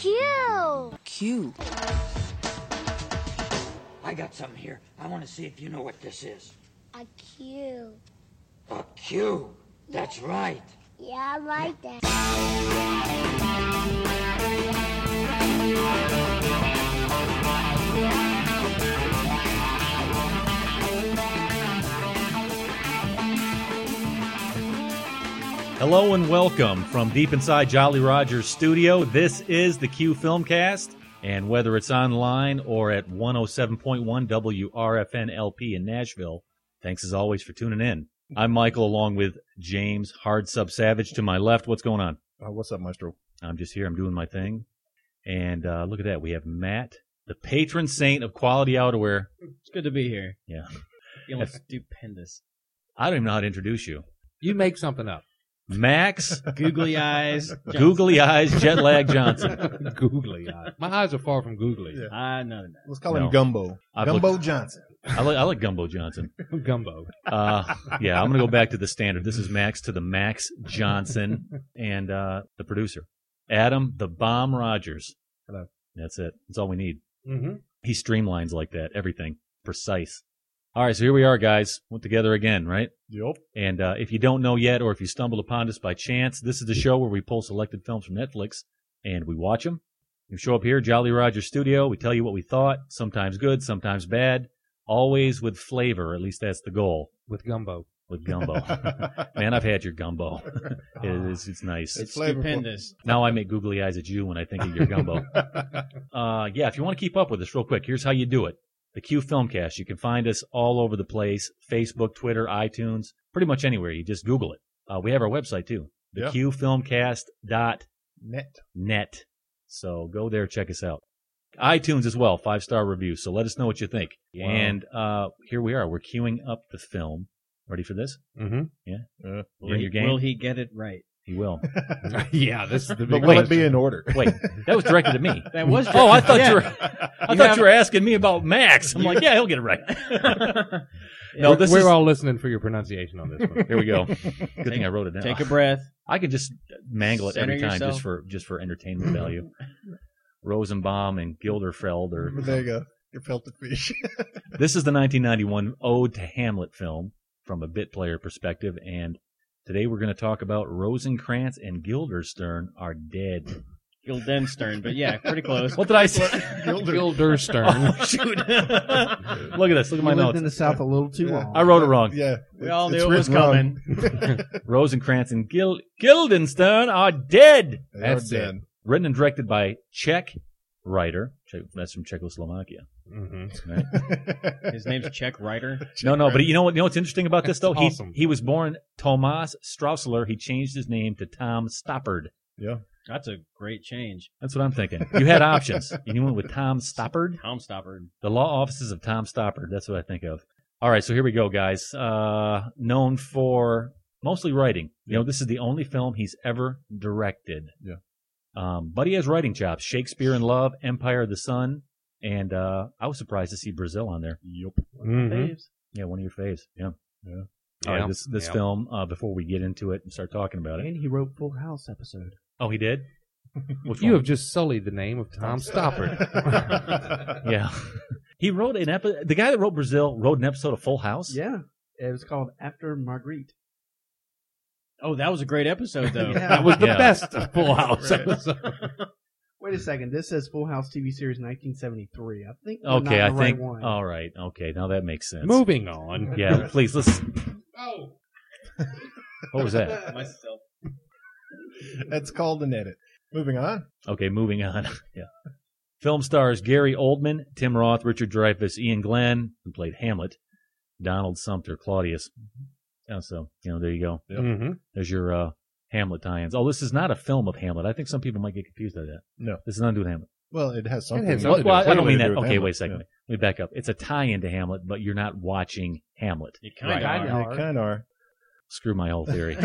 Q. Q. I got something here. I want to see if you know what this is. A Q. A Q. That's right. Yeah, I like that. Hello and welcome from deep inside Jolly Roger's studio. This is the Q Filmcast, and whether it's online or at 107.1 WRFN LP in Nashville, thanks as always for tuning in. I'm Michael, along with James Hard Sub Savage to my left. What's going on? What's up, Maestro? I'm just here. I'm doing my thing. And look at that. We have Matt, the patron saint of quality outerwear. It's good to be here. Yeah. Feeling stupendous. I don't even know how to introduce you. You make something up. Max, Googly eyes. Googly Eyes, Jet Lag Johnson. Googly eyes. My eyes are far from googly. Yeah. No. Let's call him Gumbo. Gumbo Johnson. I like Gumbo Johnson. Gumbo. Yeah, I'm going to go back to the standard. This is Max to the Max Johnson and the producer, Adam the Bomb Rogers. Hello. That's it. That's all we need. Mm-hmm. He streamlines like that. Everything. Precise. All right, so here we are, guys. We're together again, right? Yep. And if you don't know yet, or if you stumbled upon us by chance, this is the show where we pull selected films from Netflix and we watch them. We show up here, Jolly Roger Studio. We tell you what we thought, sometimes good, sometimes bad, always with flavor. At least that's the goal. With gumbo. With gumbo. Man, I've had your gumbo. It's nice. It's stupendous. Now I make googly eyes at you when I think of your gumbo. Yeah, if you want to keep up with us real quick, here's how you do it. The Q Filmcast. You can find us all over the place. Facebook, Twitter, iTunes, pretty much anywhere. You just Google it. We have our website, too. theqfilmcast.net. So go there, check us out. iTunes as well, 5-star review. So let us know what you think. Wow. And here we are. We're queuing up the film. Ready for this? Mm-hmm. Yeah? Bring your game? Will he get it right? He will. Yeah, this is the big But will it be in order? Wait, that was directed at me. That was Oh, I thought yeah. you were asking me about Max. I'm like, yeah, he'll get it right. No, we're all listening for your pronunciation on this one. Here we go. Good thing I wrote it down. Take a breath. I could just mangle it every Center time yourself. just for entertainment value. Rosenbaum and Gilderfeld or There you go. Your pelted fish. This is the 1991 Ode to Hamlet film from a bit player perspective, and today we're going to talk about Rosencrantz and Guildenstern are dead. Guildenstern, but yeah, pretty close. What did I say? Guildenstern. Oh, shoot. Look at this. Look at my You lived notes. in the South a little too long. I wrote it wrong. Yeah. We all it's knew it was written coming. Rosencrantz and Guildenstern are dead. They That's are it. dead. Written and directed by Czech writer. That's from Czechoslovakia. Mm-hmm. Right? His name's Czech Writer. No, but you know what's interesting about this though? Awesome. He was born Thomas Straussler. He changed his name to Tom Stoppard. Yeah. That's a great change. That's what I'm thinking. You had options. And you went with Tom Stoppard. Tom Stoppard. The law offices of Tom Stoppard. That's what I think of. All right, so here we go, guys. Known for mostly writing. You know, this is the only film he's ever directed. Yeah. But he has writing chops. Shakespeare in Love, Empire of the Sun, and I was surprised to see Brazil on there. Yep. Mm-hmm. Yeah, one of your faves. Yeah. Yeah. All right, this film, before we get into it and start talking about it. And he wrote Full House episode. Oh, he did? Which You one? have just sullied the name of Tom Stoppard. Yeah. He wrote an episode. The guy that wrote Brazil wrote an episode of Full House? Yeah. It was called After Marguerite. Oh, that was a great episode, though. Yeah. That was the Yeah. best Full House Right. episode. Wait a second. This says Full House TV series 1973. I think we're Okay, not I the right think. one. All right. Okay, now that makes sense. Moving on. Yeah, please, let's. Oh. What was that? Myself. That's called an edit. Moving on. Okay, moving on. Yeah. Film stars Gary Oldman, Tim Roth, Richard Dreyfuss, Ian Glenn, who played Hamlet, Donald Sumter, Claudius. Oh, so, there you go. Mm-hmm. There's your Hamlet tie-ins. Oh, this is not a film of Hamlet. I think some people might get confused by that. No. This is not doing Hamlet. Well, it has something. has something Well, I don't clearly mean to that. do with Okay, Hamlet. wait a second. Let me back up. It's a tie-in to Hamlet, but you're not watching Hamlet. You kind Right. of Yeah. are. They kind of are. Screw my whole theory.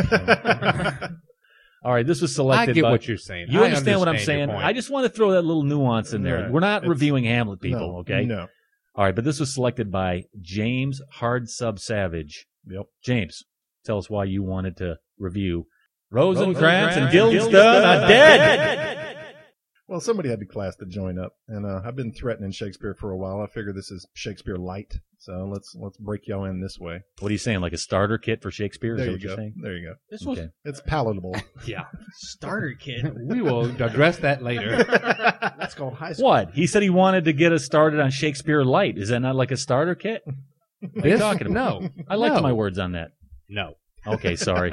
All right, this was selected I get by... what you're saying. You I understand what I'm your saying? point. I just want to throw that little nuance in there. Right. We're not It's- reviewing Hamlet, people, No. okay? No. All right, but this was selected by James Hard Sub Savage. Yep. James, tell us why you wanted to review Rosencrantz and Guildenstern are dead. Well, somebody had the class to join up, and I've been threatening Shakespeare for a while. I figure this is Shakespeare light, so let's break y'all in this way. What are you saying? Like a starter kit for Shakespeare? Is There that you what you're go. saying? There you go. This was Okay. It's palatable. Yeah. starter kit. We will address that later. That's called high school. What? He said he wanted to get us started on Shakespeare light. Is that not like a starter kit? What are you talking about? No. I liked No. my words on that. No. Okay, sorry.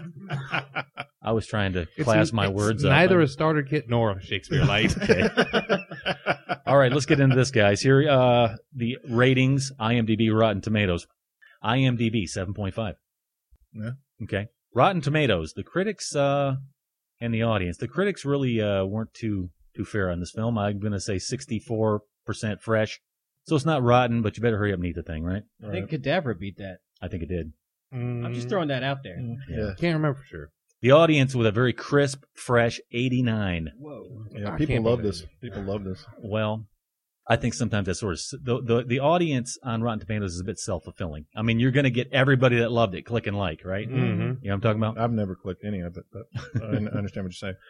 I was trying to class my words up. Neither a starter kit nor a Shakespeare light. Okay. All right, let's get into this, guys. Here, the ratings: IMDb, Rotten Tomatoes. IMDb 7.5. Yeah. Okay. Rotten Tomatoes. The critics and the audience. The critics really weren't too fair on this film. I'm going to say 64% fresh. So it's not rotten, but you better hurry up and eat the thing, right? I think Cadaver beat that. I think it did. I'm just throwing that out there. Yeah. Can't remember for sure. The audience with a very crisp, fresh 89. Whoa. Yeah, I people can't love believe this. it. People love this. Well, I think sometimes that's sort of the audience on Rotten Tomatoes is a bit self-fulfilling. I mean, you're going to get everybody that loved it click and like, right? Mm-hmm. You know what I'm talking about? I've never clicked any of it, but I understand what you're saying.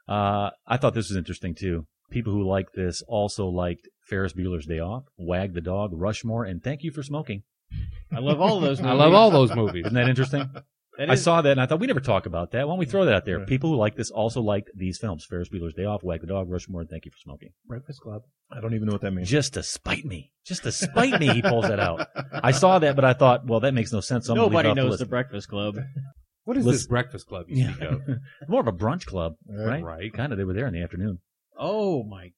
I thought this was interesting too. People who liked this also liked Ferris Bueller's Day Off, Wag the Dog, Rushmore, and Thank You for Smoking. I love all of those movies. I love all those movies. Isn't that interesting? That I is- saw that and I thought we never talk about that. Why don't we throw that out there? Right. People who like this also liked these films: Ferris Bueller's Day Off, Wag the Dog, Rushmore, and Thank You for Smoking. Breakfast Club. I don't even know what that means. Just to spite me. Just to spite me, he pulls that out. I saw that, but I thought, well, that makes no sense. So I'm gonna leave Nobody it off knows list. the Breakfast Club. What is Let's- this Breakfast Club you Yeah. speak of? More of a brunch club, right? Right. Kind of. They were there in the afternoon. Oh my!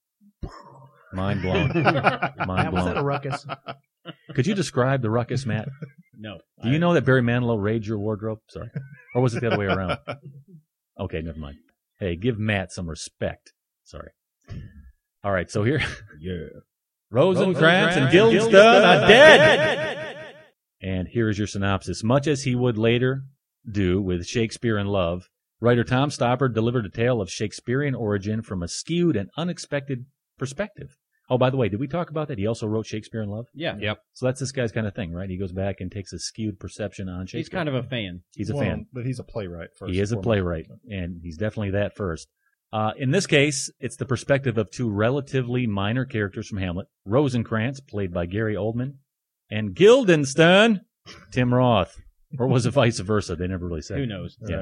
Mind blown. Mind That was at a blown. ruckus. Could you describe the ruckus, Matt? No. Do you know that Barry Manilow raided your wardrobe? Sorry. Or was it the other way around? Okay, never mind. Hey, give Matt some respect. Sorry. All right, so here. Yeah. Rosencrantz and Guildenstern are dead! And here is your synopsis. Much as he would later do with Shakespeare in Love, writer Tom Stoppard delivered a tale of Shakespearean origin from a skewed and unexpected perspective. Oh, by the way, did we talk about that? He also wrote Shakespeare in Love? Yeah. Yep. So that's this guy's kind of thing, right? He goes back and takes a skewed perception on Shakespeare. He's kind of a fan. He's a Well, fan. but he's a playwright first. He is a and foremost. playwright, and he's definitely that first. In this case, it's the perspective of two relatively minor characters from Hamlet, Rosencrantz, played by Gary Oldman, and Guildenstern, Tim Roth. Or was it vice versa? They never really said. Who knows? Yeah.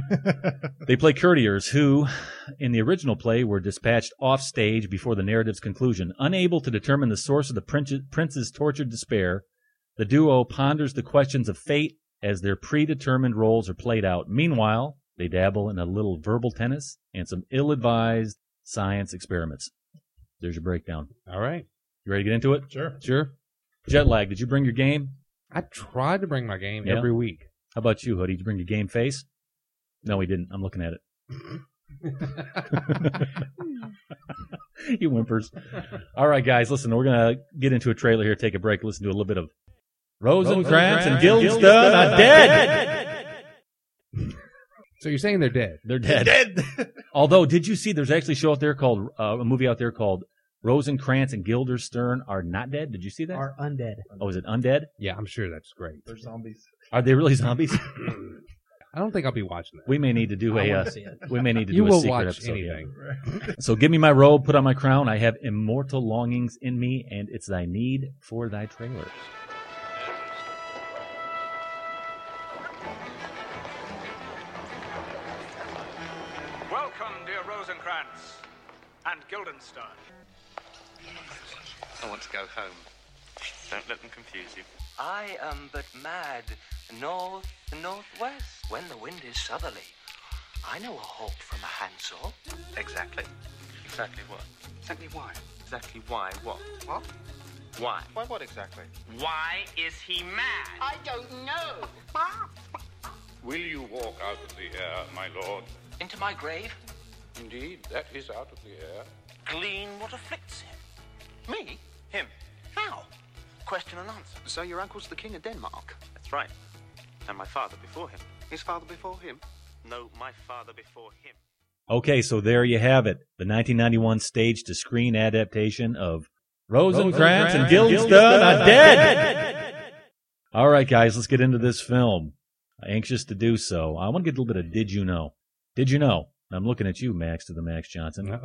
They play courtiers who, in the original play, were dispatched off stage before the narrative's conclusion. Unable to determine the source of the prince's tortured despair, the duo ponders the questions of fate as their predetermined roles are played out. Meanwhile, they dabble in a little verbal tennis and some ill-advised science experiments. There's your breakdown. All right. You ready to get into it? Sure. Sure. Jet lag, did you bring your game? I tried to bring my game Yeah. every week. How about you, Hoodie? Did you bring your game face? No, he didn't. I'm looking at it. He whimpers. All right, guys, listen, we're going to get into a trailer here, take a break, listen to a little bit of Rosencrantz and Guildenstern are dead. So you're saying they're dead? They're dead. Although, did you see there's actually a show out there called, a movie out there called Rosencrantz and Guildenstern are not dead? Did you see that? Are undead. Oh, is it undead? Yeah, I'm sure that's great. They're zombies. Are they really zombies? I don't think I'll be watching that. We may need to do I a, wanna see it. we may need to You do a will secret watch episode. Yeah. anything. So give me my robe, put on my crown. I have immortal longings in me, and it's thy need for thy trailers. Welcome, dear Rosencrantz and Guildenstern. I want to go home. Don't let them confuse you. I am but mad north and northwest when the wind is southerly. I know a hawk from a handsaw. Exactly. Exactly what? Exactly why? Exactly why what? What? Why? Why what exactly? Why is he mad? I don't know. Will you walk out of the air, my lord? Into my grave? Indeed, that is out of the air. Glean what afflicts him. Me? Him. How? Question and answer. So your uncle's the king of Denmark? That's right. And my father before him. His father before him? No, my father before him. Okay, so there you have it. The 1991 stage-to-screen adaptation of Rosencrantz and Guildenstern are dead! All right, guys, let's get into this film. Anxious to do so. I want to get a little bit of Did You Know? Did you know? I'm looking at you, Max, to the Max Johnson. Uh-oh.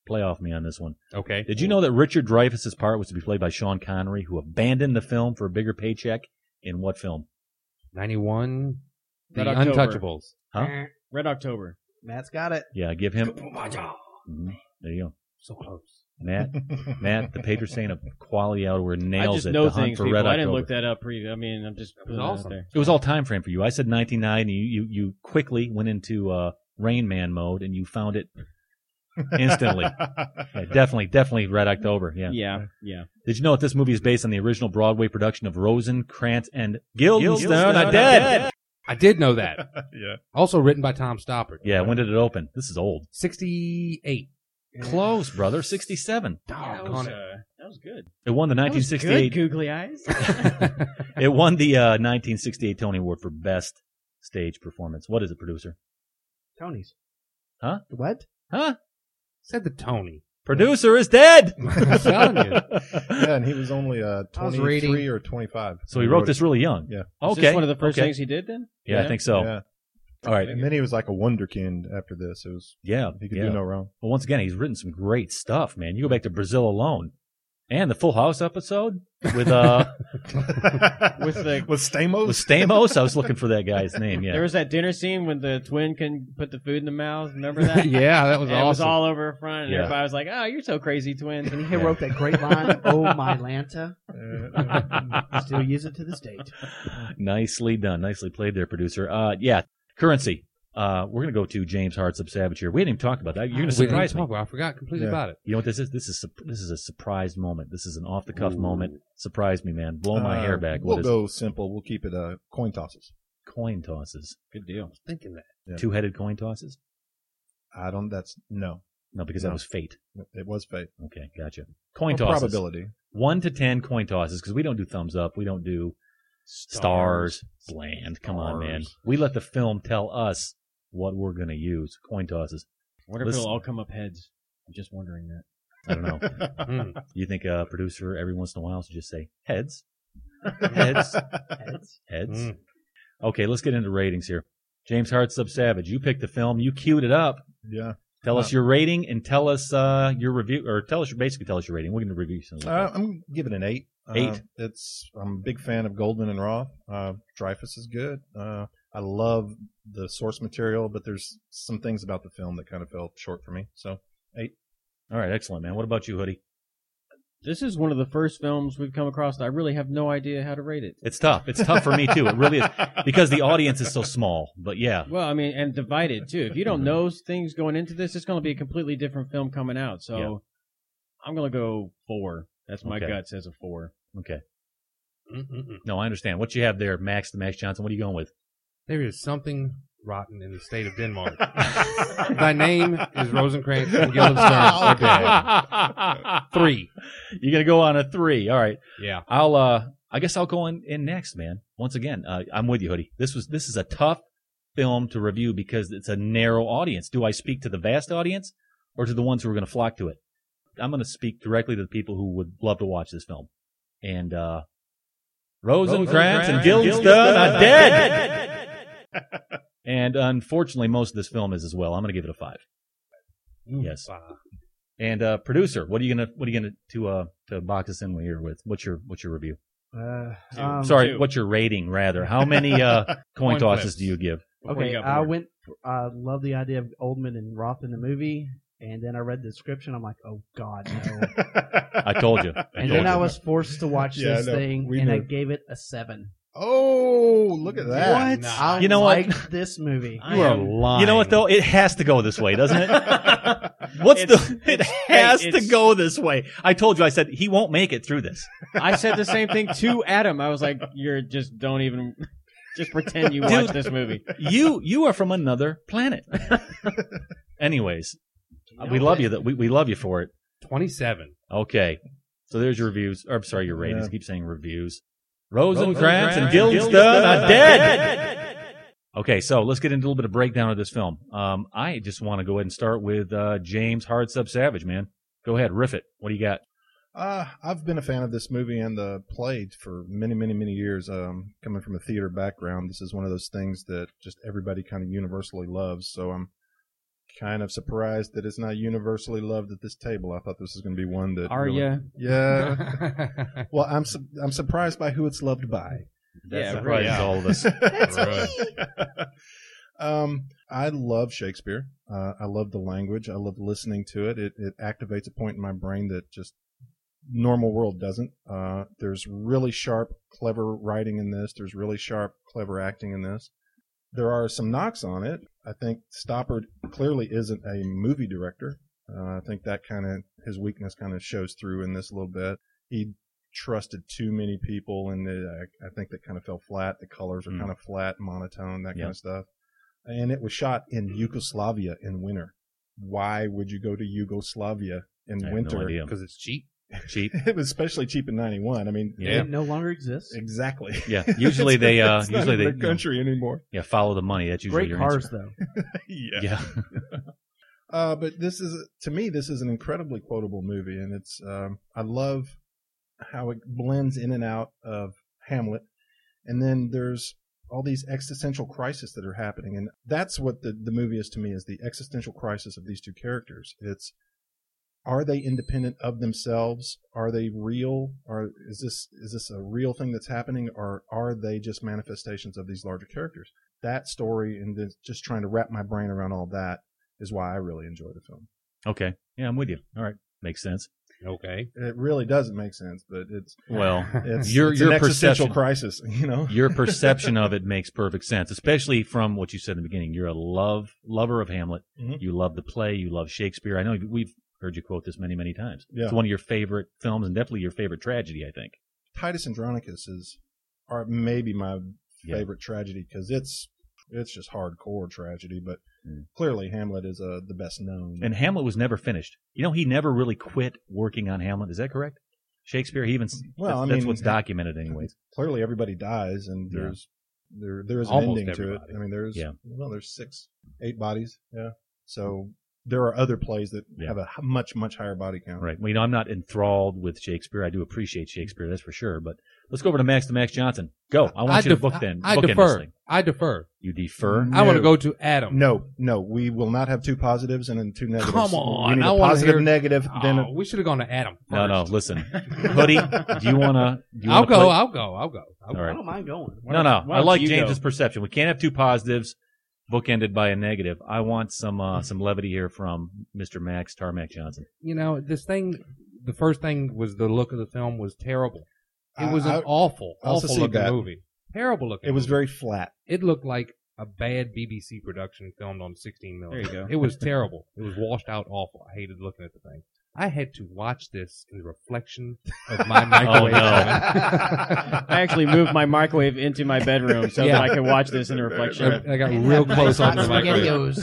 Play off me on this one. Okay. Did you know that Richard Dreyfuss's part was to be played by Sean Connery, who abandoned the film for a bigger paycheck? In what film? 91. The Red October. Untouchables. Huh? Red October. Matt's got it. Yeah, give him. Mhm. There you go. So close. Matt, the patron saint of quality outerwear, I nails just it. know The Hunt things, for people. Red I didn't October. look that up. I'm just putting it out awesome. there. It was all time frame for you. I said 1990. You quickly went into Rain Man mode, and you found it instantly. Yeah, definitely Red October. Yeah. Yeah. Did you know that this movie is based on the original Broadway production of Rosencrantz and Guildenstern are Dead? I did know that. Yeah. Also written by Tom Stoppard. Yeah, when did it open? This is old. 68. Close, brother. 67. That was good. It won the That was 1968. good, googly eyes. It won the 1968 Tony Award for Best Stage Performance. What is it, producer? Tony's. Huh? What? Huh? Said the Tony. Producer is dead. I'm telling you. Yeah, and he was only was 23 reading- or 25. So he wrote this really young. Yeah. Is Okay. this one of the first okay. things he did then? Yeah, I think so. Yeah. All right. And then he was like a wonderkind after this. It was Yeah. he could yeah. do no wrong. Well, once again, he's written some great stuff, man. You go back to Brazil alone. And the Full House episode with With the with Stamos. with Stamos. I was looking for that guy's name. Yeah. There was that dinner scene when the twin can put the food in the mouth. Remember that? Yeah, that was And awesome. It was all over front, and Yeah. everybody was like, "Oh, you're so crazy, twin." And he wrote that great line, "Oh my Lanta." Still use it to this date. Nicely done. Nicely played there, producer. Yeah. Currency. We're going to go to James Hartsub Savage here. We hadn't even talked about that. You're going to We didn't surprise me. talk about it. I forgot completely about it. You know what this is? This is a surprise moment. This is an off the cuff moment. Surprise me, man. Blow my hair back. We'll What is go simple. We'll keep it coin tosses. coin tosses? Good deal. I was thinking that. Yeah. Two-headed coin tosses? That's no. No, because that No. was fate. It was fate. Okay, gotcha. Coin Or tosses. probability. 1 to 10 coin tosses, because we don't do thumbs up. We don't do stars. Bland. Come on, man. We let the film tell us what we're going to use. Coin tosses. What if Listen. it'll all come up heads? I'm just wondering that. I don't know. Mm. You think a producer every once in a while should just say heads? Heads. Heads. Mm. Okay, let's get into ratings here. James Hartsub Savage, you picked the film. You queued it up. Yeah. Tell us your rating and tell us your review, or tell us your rating. We're going to review some. I'm giving it an 8. 8? I'm a big fan of Goldman and Roth. Dreyfuss is good. I love the source material, but there's some things about the film that kind of fell short for me. So 8. All right, excellent, man. What about you, Hoodie? This is one of the first films we've come across that I really have no idea how to rate it. It's tough. It's tough for me too. It really is because the audience is so small. But yeah, Well, I mean, and divided too. If you don't know things going into this, it's going to be a completely different film coming out. So Yeah. I'm going to go 4. That's my Okay. gut says a 4. okay. Mm-mm-mm. No, I understand. What you have there, Max the Max Johnson? What are you going with? There is something rotten in the state of Denmark. Thy name is Rosencrantz and Guildenstern are dead. 3. You're gonna go on a 3. All right. Yeah. I guess I'll go in next, man. Once again, I'm with you, Hoodie. This is a tough film to review because it's a narrow audience. Do I speak to the vast audience or to the ones who are going to flock to it? I'm going to speak directly to the people who would love to watch this film. And Rosencrantz and Guildenstern are dead. And unfortunately, most of this film is as well. I'm going to give it a 5. Yes. And producer, what are you gonna to box us in here with? What's your review? Sorry, 2. what's your rating rather? How many coin tosses do you give? Okay, I went. I love the idea of Oldman and Roth in the movie, and then I read the description. I'm like, oh God, no. I told you. And then I was forced to watch Yeah, this I know. thing, We and I knew. gave it a 7. Oh, look at that. What? I You know what? liked this movie. You are lying. You know what though? It has to go this way, doesn't it? It has to go this way. I told you. I said he won't make it through this. I said the same thing to Adam. I was like, "You're just don't even just pretend you watch this movie." You are from another planet. Anyways, we love you. We love you for it. 27. Okay, so there's your reviews. Or I'm sorry, your ratings. Yeah. Keep saying reviews. Rosencrantz and Guildenstern are dead. Okay, so let's get into a little bit of breakdown of this film. I just want to go ahead and start with James Hartsub Savage, man. Go ahead, riff it. What do you got? I've been a fan of this movie and the play for many, many, many years. Coming from a theater background, this is one of those things that just everybody kind of universally loves. So I'm kind of surprised that it's not universally loved at this table. I thought this was going to be one that. Are really, ya? Yeah. Well, I'm surprised by who it's loved by. That surprises all of us. I love Shakespeare. I love the language. I love listening to it. It activates a point in my brain that just normal world doesn't. There's really sharp, clever writing in this. There's really sharp, clever acting in this. There are some knocks on it. I think Stoppard clearly isn't a movie director. I think that his weakness kind of shows through in this a little bit. He trusted too many people, and I think that kind of fell flat. The colors are kind of flat, monotone, that kind of stuff. And it was shot in Yugoslavia in winter. Why would you go to Yugoslavia in winter? Because it's cheap. Cheap. It was especially cheap in '91. I mean, it no longer exists. Exactly. Yeah. Usually they it's not in their country anymore. Yeah. Follow the money. That's usually great your cars answer. though. Yeah. But to me, this is an incredibly quotable movie, and it's I love how it blends in and out of Hamlet, and then there's all these existential crises that are happening, and that's what the movie is to me, is the existential crisis of these two characters. It's, are they independent of themselves? Are they real? Or is this a real thing that's happening, or are they just manifestations of these larger characters? That story, and just trying to wrap my brain around all that, is why I really enjoy the film. Okay. Yeah, I'm with you. All right. Makes sense. Okay. It really doesn't make sense, but it's your an existential perception, crisis, you know. Your perception of it makes perfect sense, especially from what you said in the beginning. You're a lover of Hamlet. Mm-hmm. You love the play. You love Shakespeare. I know we've heard you quote this many, many times. Yeah. It's one of your favorite films, and definitely your favorite tragedy, I think. Titus Andronicus are maybe my favorite tragedy, because it's just hardcore tragedy, but clearly Hamlet is the best known. And Hamlet was never finished. You know, he never really quit working on Hamlet. Is that correct? Shakespeare, that's what's documented anyways. Clearly everybody dies, and there is an ending to it. I mean, there's 8 bodies. Yeah. So there are other plays that have a much, much higher body count. Right. Well, you know, I'm not enthralled with Shakespeare. I do appreciate Shakespeare, that's for sure. But let's go over to Max Johnson. Go. I want you to bookend this thing. I defer. You defer? I want to go to Adam. No. We will not have 2 positives and then 2 negatives. Come on. We need a positive, negative. Then we should have gone to Adam first. No. Listen. Hoodie, do you want to? I'll go. I'll go. All right. I don't mind going. No. I like James's perception. We can't have 2 positives bookended by a negative. I want some levity here from Mr. Max Tarmac Johnson. You know, the first thing was the look of the film was terrible. It was an awful looking movie. Terrible looking. It was very flat. It looked like a bad BBC production filmed on 16 millimeter. There you go. It was terrible. It was washed out awful. I hated looking at the thing. I had to watch this in the reflection of my microwave. Oh, no. I actually moved my microwave into my bedroom so that I could watch this in the reflection. I got real close on the microwave.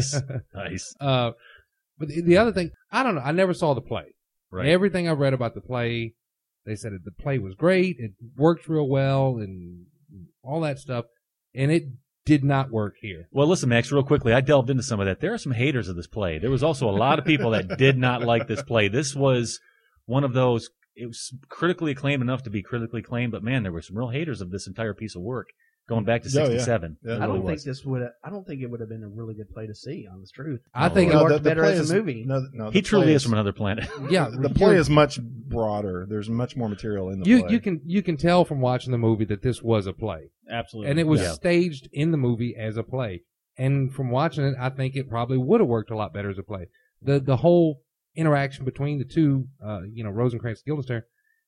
Nice. But the other thing, I don't know. I never saw the play. Right. Everything I read about the play, they said the play was great. It worked real well and all that stuff. And it did not work here. Well, listen, Max, real quickly, I delved into some of that. There are some haters of this play. There was also a lot of people that did not like this play. This was one of those, it was critically acclaimed enough to be critically acclaimed, but man, there were some real haters of this entire piece of work going back to 67. Yeah. I don't think it would have been a really good play to see, honest truth. I think it worked better as a movie. No, he truly is from another planet. Yeah, the play is much broader. There's much more material in the play. You can tell from watching the movie that this was a play. Absolutely. And it was staged in the movie as a play. And from watching it, I think it probably would have worked a lot better as a play. The whole interaction between the two, Rosencrantz and Guildenstern,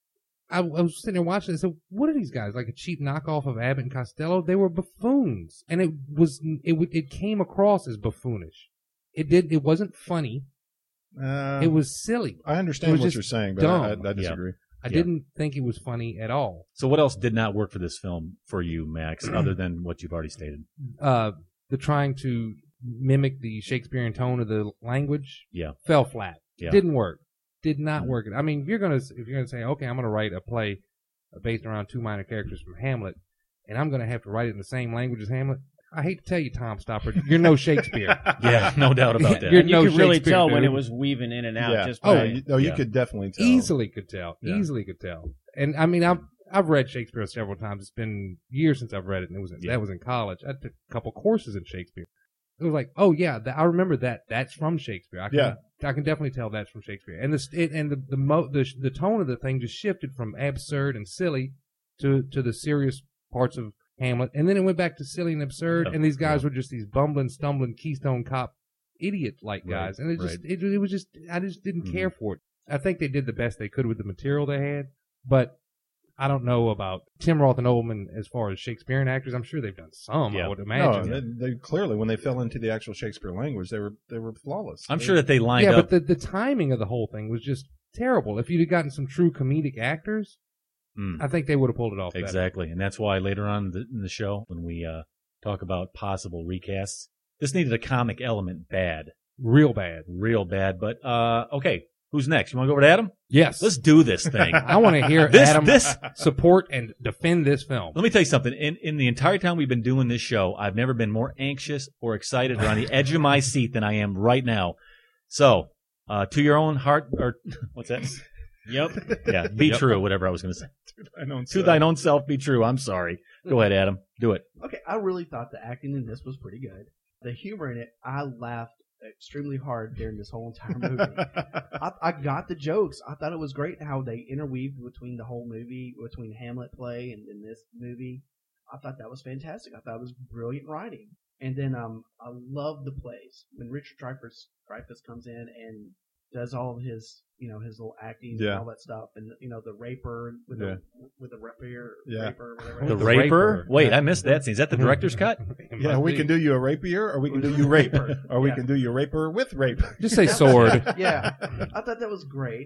I was sitting there watching and said, what are these guys? Like a cheap knockoff of Abbott and Costello? They were buffoons. And it came across as buffoonish. It wasn't funny. It was silly. I understand what you're saying, but I disagree. I didn't think it was funny at all. So what else did not work for this film for you, Max, other than what you've already stated? The trying to mimic the Shakespearean tone of the language fell flat. Yeah. Didn't work. Did not work. I mean, if you're gonna say, okay, I'm gonna write a play based around 2 minor characters from Hamlet, and I'm gonna have to write it in the same language as Hamlet, I hate to tell you, Tom Stoppard, you're no Shakespeare. Yeah, no doubt about that. You could really tell when it was weaving in and out. Yeah. Just you could definitely tell. Easily could tell. Yeah. Easily could tell. And I mean, I've read Shakespeare several times. It's been years since I've read it, and that was in college. I took a couple courses in Shakespeare. It was like, oh yeah, I remember that. That's from Shakespeare. I can definitely tell that's from Shakespeare. And the tone of the thing just shifted from absurd and silly to the serious parts of Hamlet, and then it went back to silly and absurd. And these guys were just these bumbling, stumbling Keystone Cop idiot-like guys, and it was just I just didn't care for it. I think they did the best they could with the material they had, but I don't know about Tim Roth and Oldman as far as Shakespearean actors. I'm sure they've done some. I would imagine. No, they clearly, when they fell into the actual Shakespeare language, they were flawless. I'm sure that they lined up. Yeah, but the timing of the whole thing was just terrible. If you'd have gotten some true comedic actors, I think they would have pulled it off better. Exactly, and that's why later on in the show, when we talk about possible recasts, this needed a comic element bad. Real bad. But, okay. Who's next? You want to go over to Adam? Yes. Let's do this thing. I want to hear Adam support and defend this film. Let me tell you something. In the entire time we've been doing this show, I've never been more anxious or excited or on the edge of my seat than I am right now. So, to your own heart, or what's that? Yep. Yeah, be true, whatever I was going to say. To thine own self be true. I'm sorry. Go ahead, Adam. Do it. Okay, I really thought the acting in this was pretty good. The humor in it, I laughed extremely hard during this whole entire movie. I got the jokes. I thought it was great how they interweaved between the whole movie, between Hamlet play and then this movie. I thought that was fantastic. I thought it was brilliant writing. And then I love the plays when Richard Dreyfuss comes in and does all of his his little acting and all that stuff, and the raper with the rapier, raper, whatever. The raper? Wait, I missed that scene. Is that the director's cut? Yeah, we can do you a rapier, or we can do you raper, or we can do you raper with rape. Just say sword. Yeah, I thought that was great.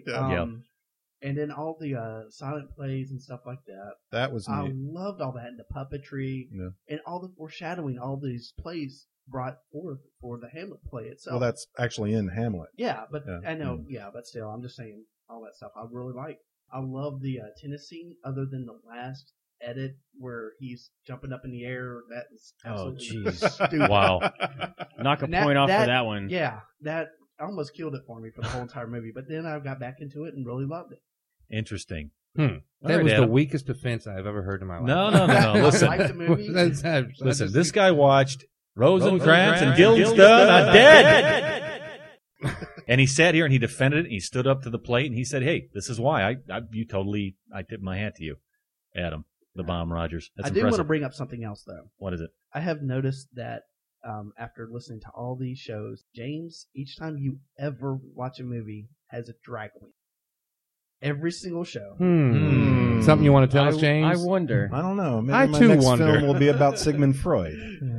And then all the silent plays and stuff like that. That was neat. I loved all that, and the puppetry, and all the foreshadowing all these plays brought forth for the Hamlet play itself. Well, that's actually in Hamlet. Yeah, but I know, but still, I'm just saying all that stuff I really like. I love the tennis scene, other than the last edit where he's jumping up in the air. That is absolutely stupid. Wow. Knock a point off for that one. Yeah, that almost killed it for me for the whole entire movie. But then I got back into it and really loved it. Interesting. That was the weakest defense I've ever heard in my life. No. Listen, I liked the movie. Listen. This guy watched Rosencrantz and Guildenstern are dead. And he sat here and he defended it. And he stood up to the plate and he said, "Hey, this is why I tip my hat to you, Adam the Bomb Rogers." That's I impressive. do want to bring up something else though. What is it? I have noticed that after listening to all these shows, James, each time you ever watch a movie, has a drag queen. Every single show. Something you want to tell us, James? I wonder. I don't know. Maybe I my too next wonder. film will be about Sigmund Freud.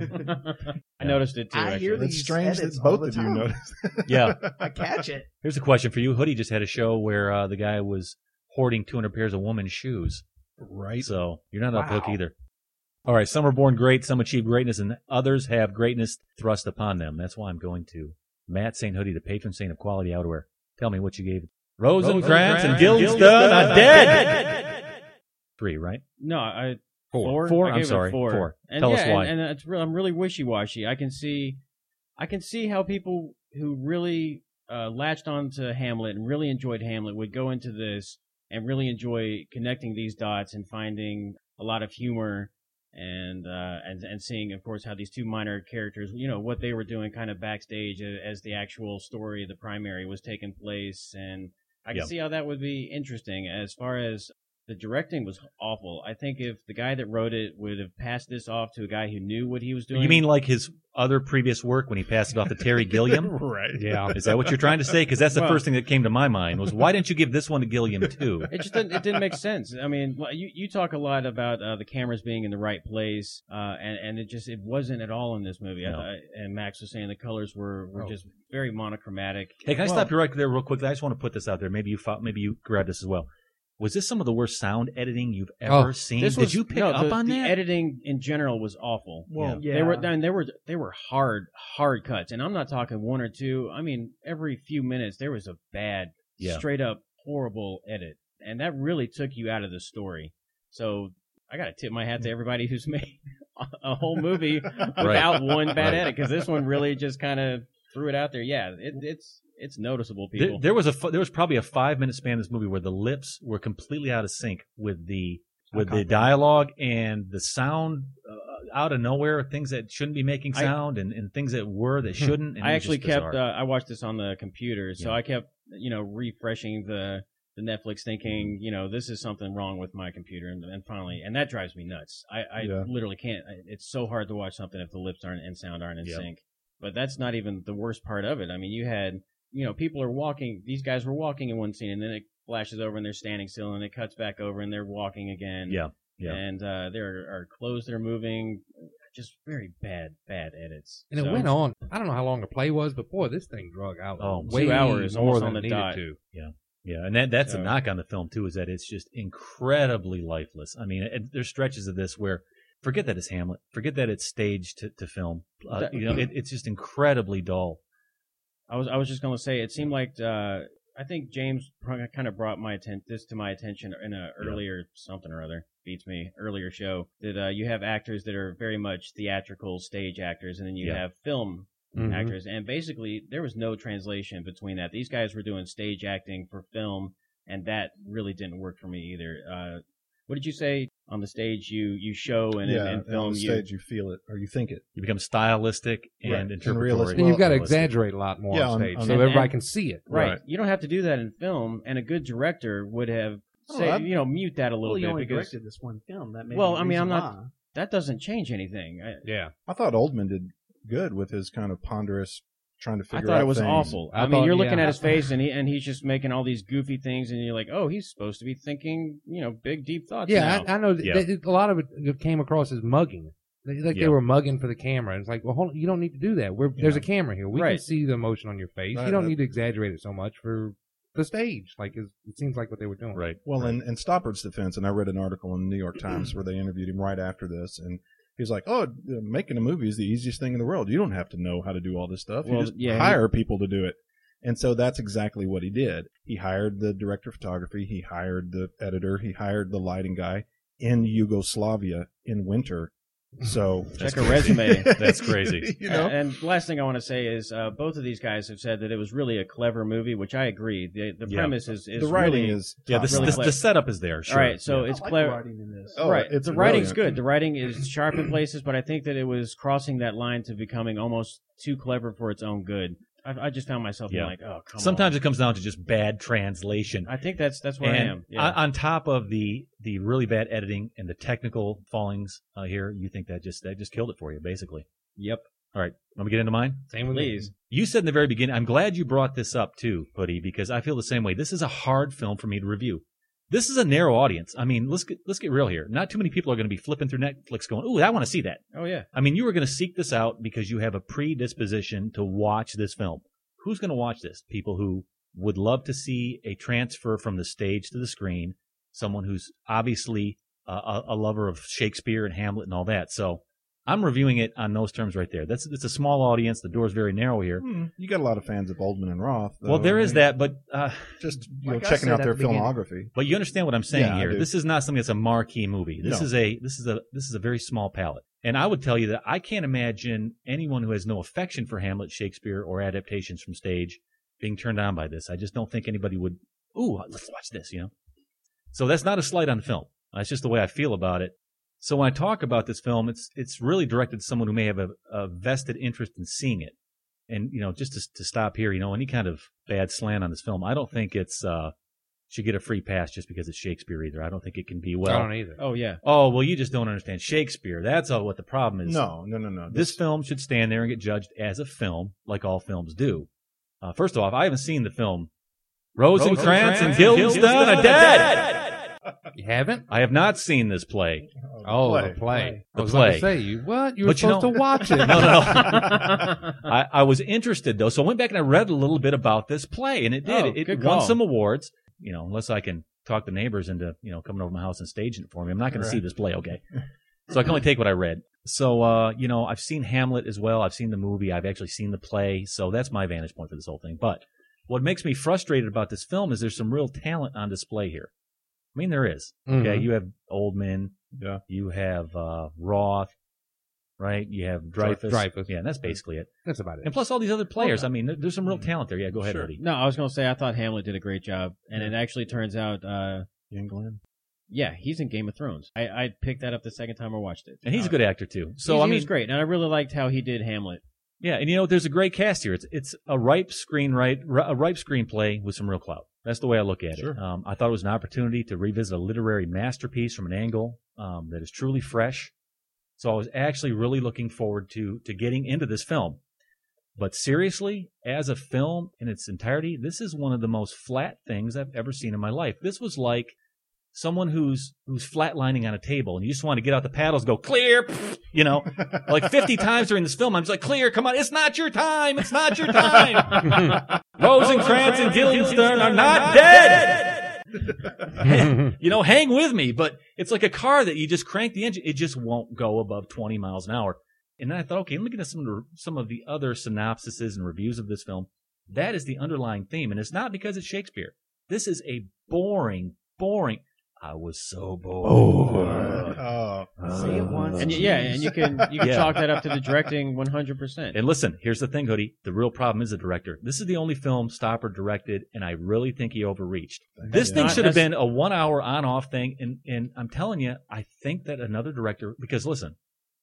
I noticed it too. I hear It's these strange that edits both all the of you time. noticed. Yeah. I catch it. Here's a question for you. Hoodie just had a show where the guy was hoarding 200 pairs of women's shoes. Right. So you're not off the hook either. All right. Some are born great. Some achieve greatness, and others have greatness thrust upon them. That's why I'm going to Matt St. Hoodie, the patron saint of quality outerwear. Tell me what you gave it. Rosencrantz and Guildenstern are dead. 3, right? No, 4. 4. I'm sorry. 4. And Tell us why. And it's real. I'm really wishy-washy. I can see how people who really latched on to Hamlet and really enjoyed Hamlet would go into this and really enjoy connecting these dots and finding a lot of humor and seeing, of course, how these two minor characters, what they were doing kind of backstage as the actual story, the primary, was taking place. And I can see how that would be interesting. As far as the directing was awful. I think if the guy that wrote it would have passed this off to a guy who knew what he was doing. You mean like his other previous work when he passed it off to Terry Gilliam? Right. Yeah. Is that what you're trying to say? Because that's the first thing that came to my mind was, why didn't you give this one to Gilliam too? It didn't make sense. I mean, you talk a lot about the cameras being in the right place, and it wasn't at all in this movie. No. And Max was saying the colors were just very monochromatic. Hey, can I stop you right there real quick? I just want to put this out there. Maybe you grabbed this as well. Was this some of the worst sound editing you've ever seen? Did you pick up on that? The editing in general was awful. Well, They were hard cuts, and I'm not talking 1 or 2. I mean, every few minutes there was a bad, straight up horrible edit, and that really took you out of the story. So I got to tip my hat to everybody who's made a whole movie without one bad edit, because this one really just kind of threw it out there. Yeah, it's noticeable, people. There was probably a 5-minute span in this movie where the lips were completely out of sync with the dialogue and the sound. out of nowhere, things that shouldn't be making sound and things that were that shouldn't. And I it was actually just kept. bizarre. I watched this on the computer, so I kept refreshing the Netflix, thinking this is something wrong with my computer, and finally, and that drives me nuts. I literally can't. It's so hard to watch something if the lips aren't and sound aren't in sync. But that's not even the worst part of it. I mean, you had people are walking. These guys were walking in one scene, and then it flashes over and they're standing still, and it cuts back over and they're walking again. Yeah. And there are clothes that are moving. Just very bad edits. And it went on. I don't know how long the play was, but boy, this thing drug out. Way 2 hours, more almost than on the it needed dot. to. Yeah, and that's a knock on the film too, is that it's just incredibly lifeless. I mean, there's stretches of this where forget that it's Hamlet, forget that it's staged to film. It's just incredibly dull. I was just going to say, it seemed like I think James kind of brought this to my attention in a earlier something or other, beats me, earlier show, that you have actors that are very much theatrical stage actors, and then you have film actors, and basically there was no translation between that. These guys were doing stage acting for film, and that really didn't work for me either. What did you say? On the stage, you show, and in film, on the stage you feel it or you think it. You become stylistic and interpretatory. And you've got to exaggerate a lot more on stage, so everybody can see it. Right. You don't have to do that in film, and a good director would have mute that a little bit. You only because directed this one film. That may that doesn't change anything. I thought Oldman did good with his kind of ponderous trying to figure out I thought it was things. awful. I mean, you're looking at his face, and he's just making all these goofy things, and you're like, oh, he's supposed to be thinking, big, deep thoughts. Yeah, now. I know. A lot of it came across as mugging. They were mugging for the camera. It's like, well, hold on, you don't need to do that. There's a camera here. We can see the emotion on your face. You don't need to exaggerate it so much for the stage. Like it seems like what they were doing. Right. Well, in Stoppard's defense, and I read an article in the New York Times where they interviewed him right after this, and he's like, oh, making a movie is the easiest thing in the world. You don't have to know how to do all this stuff. You just hire people to do it. And so that's exactly what he did. He hired the director of photography. He hired the editor. He hired the lighting guy in Yugoslavia in winter. So check a resume. That's crazy. And last thing I want to say is both of these guys have said that it was really a clever movie, which I agree. The premise is the writing really, is the setup is there. Sure. All right, so it's clever. The writing in this. Right, it's the writing's good. The writing is sharp in places, but I think that it was crossing that line to becoming almost too clever for its own good. I just found myself being like, oh, come on. Sometimes it comes down to just bad translation. I think that's where I am. Yeah. On top of the really bad editing and the technical fallings here, you think that just killed it for you, basically. Yep. All right, let me get into mine. Same with these. You said in the very beginning, I'm glad you brought this up too, Hoodie, because I feel the same way. This is a hard film for me to review. This is a narrow audience. I mean, let's get real here. Not too many people are going to be flipping through Netflix going, ooh, I want to see that. Oh, yeah. I mean, you are going to seek this out because you have a predisposition to watch this film. Who's going to watch this? People who would love to see a transfer from the stage to the screen, someone who's obviously a lover of Shakespeare and Hamlet and all that. So I'm reviewing it on those terms right there. It's a small audience. The door's very narrow here. You got a lot of fans of Oldman and Roth. Though. Well, there is that, but just checking out their filmography. But you understand what I'm saying here. I do. This is not something that's a marquee movie. This is a very small palette. And I would tell you that I can't imagine anyone who has no affection for Hamlet, Shakespeare, or adaptations from stage being turned on by this. I just don't think anybody would, ooh, let's watch this, So that's not a slight on the film. That's just the way I feel about it. So when I talk about this film, it's really directed to someone who may have a vested interest in seeing it. And, just to stop here, any kind of bad slant on this film, I don't think it's should get a free pass just because it's Shakespeare either. I don't think it can be well. I don't either. Oh, yeah. Oh, well, you just don't understand Shakespeare. That's all what the problem is. No. This film should stand there and get judged as a film, like all films do. First off, I haven't seen the film Rosencrantz and Guildenstern are dead. You haven't? I have not seen this play. The play. The I was play. about to say, you were supposed to watch it. No. I was interested, though, so I went back and I read a little bit about this play, and it did. It won some awards. Unless I can talk the neighbors into, coming over to my house and staging it for me. I'm not going to see this play, okay? So I can only take what I read. So, I've seen Hamlet as well. I've seen the movie. I've actually seen the play. So that's my vantage point for this whole thing. But what makes me frustrated about this film is there's some real talent on display here. I mean, there is. Okay, Mm-hmm. you have Oldman. Yeah. You have Roth, right? You have Dreyfuss. Yeah, and that's basically it. That's about it. And plus all these other players. I mean, there's some real talent there. Yeah, go ahead, Eddie. No, I was going to say I thought Hamlet did a great job, and it actually turns out Ian Glenn. Yeah, he's in Game of Thrones. I picked that up the second time I watched it. And he's a good actor, too. So he was great, and I really liked how he did Hamlet. Yeah, and there's a great cast here. It's a ripe screenplay with some real clout. That's the way I look at it. I thought it was an opportunity to revisit a literary masterpiece from an angle that is truly fresh. So I was actually really looking forward to getting into this film. But seriously, as a film in its entirety, this is one of the most flat things I've ever seen in my life. This was like someone who's flatlining on a table, and you just want to get out the paddles, go clear, like 50 times during this film. I'm just like, clear, come on, it's not your time, it's not your time. Rosencrantz and Guildenstern are not dead. Hang with me, but it's like a car that you just crank the engine, it just won't go above 20 miles an hour. And then I thought, okay, let me get into some of the other synopsises and reviews of this film. That is the underlying theme, and it's not because it's Shakespeare. This is a boring. I was so bored. Say it once. And you can chalk that up to the directing 100%. And listen, here's the thing, Hoodie. The real problem is the director. This is the only film Stoppard directed, and I really think he overreached. This thing should have been a 1 hour on-off thing, and I'm telling you, I think that another director, because listen,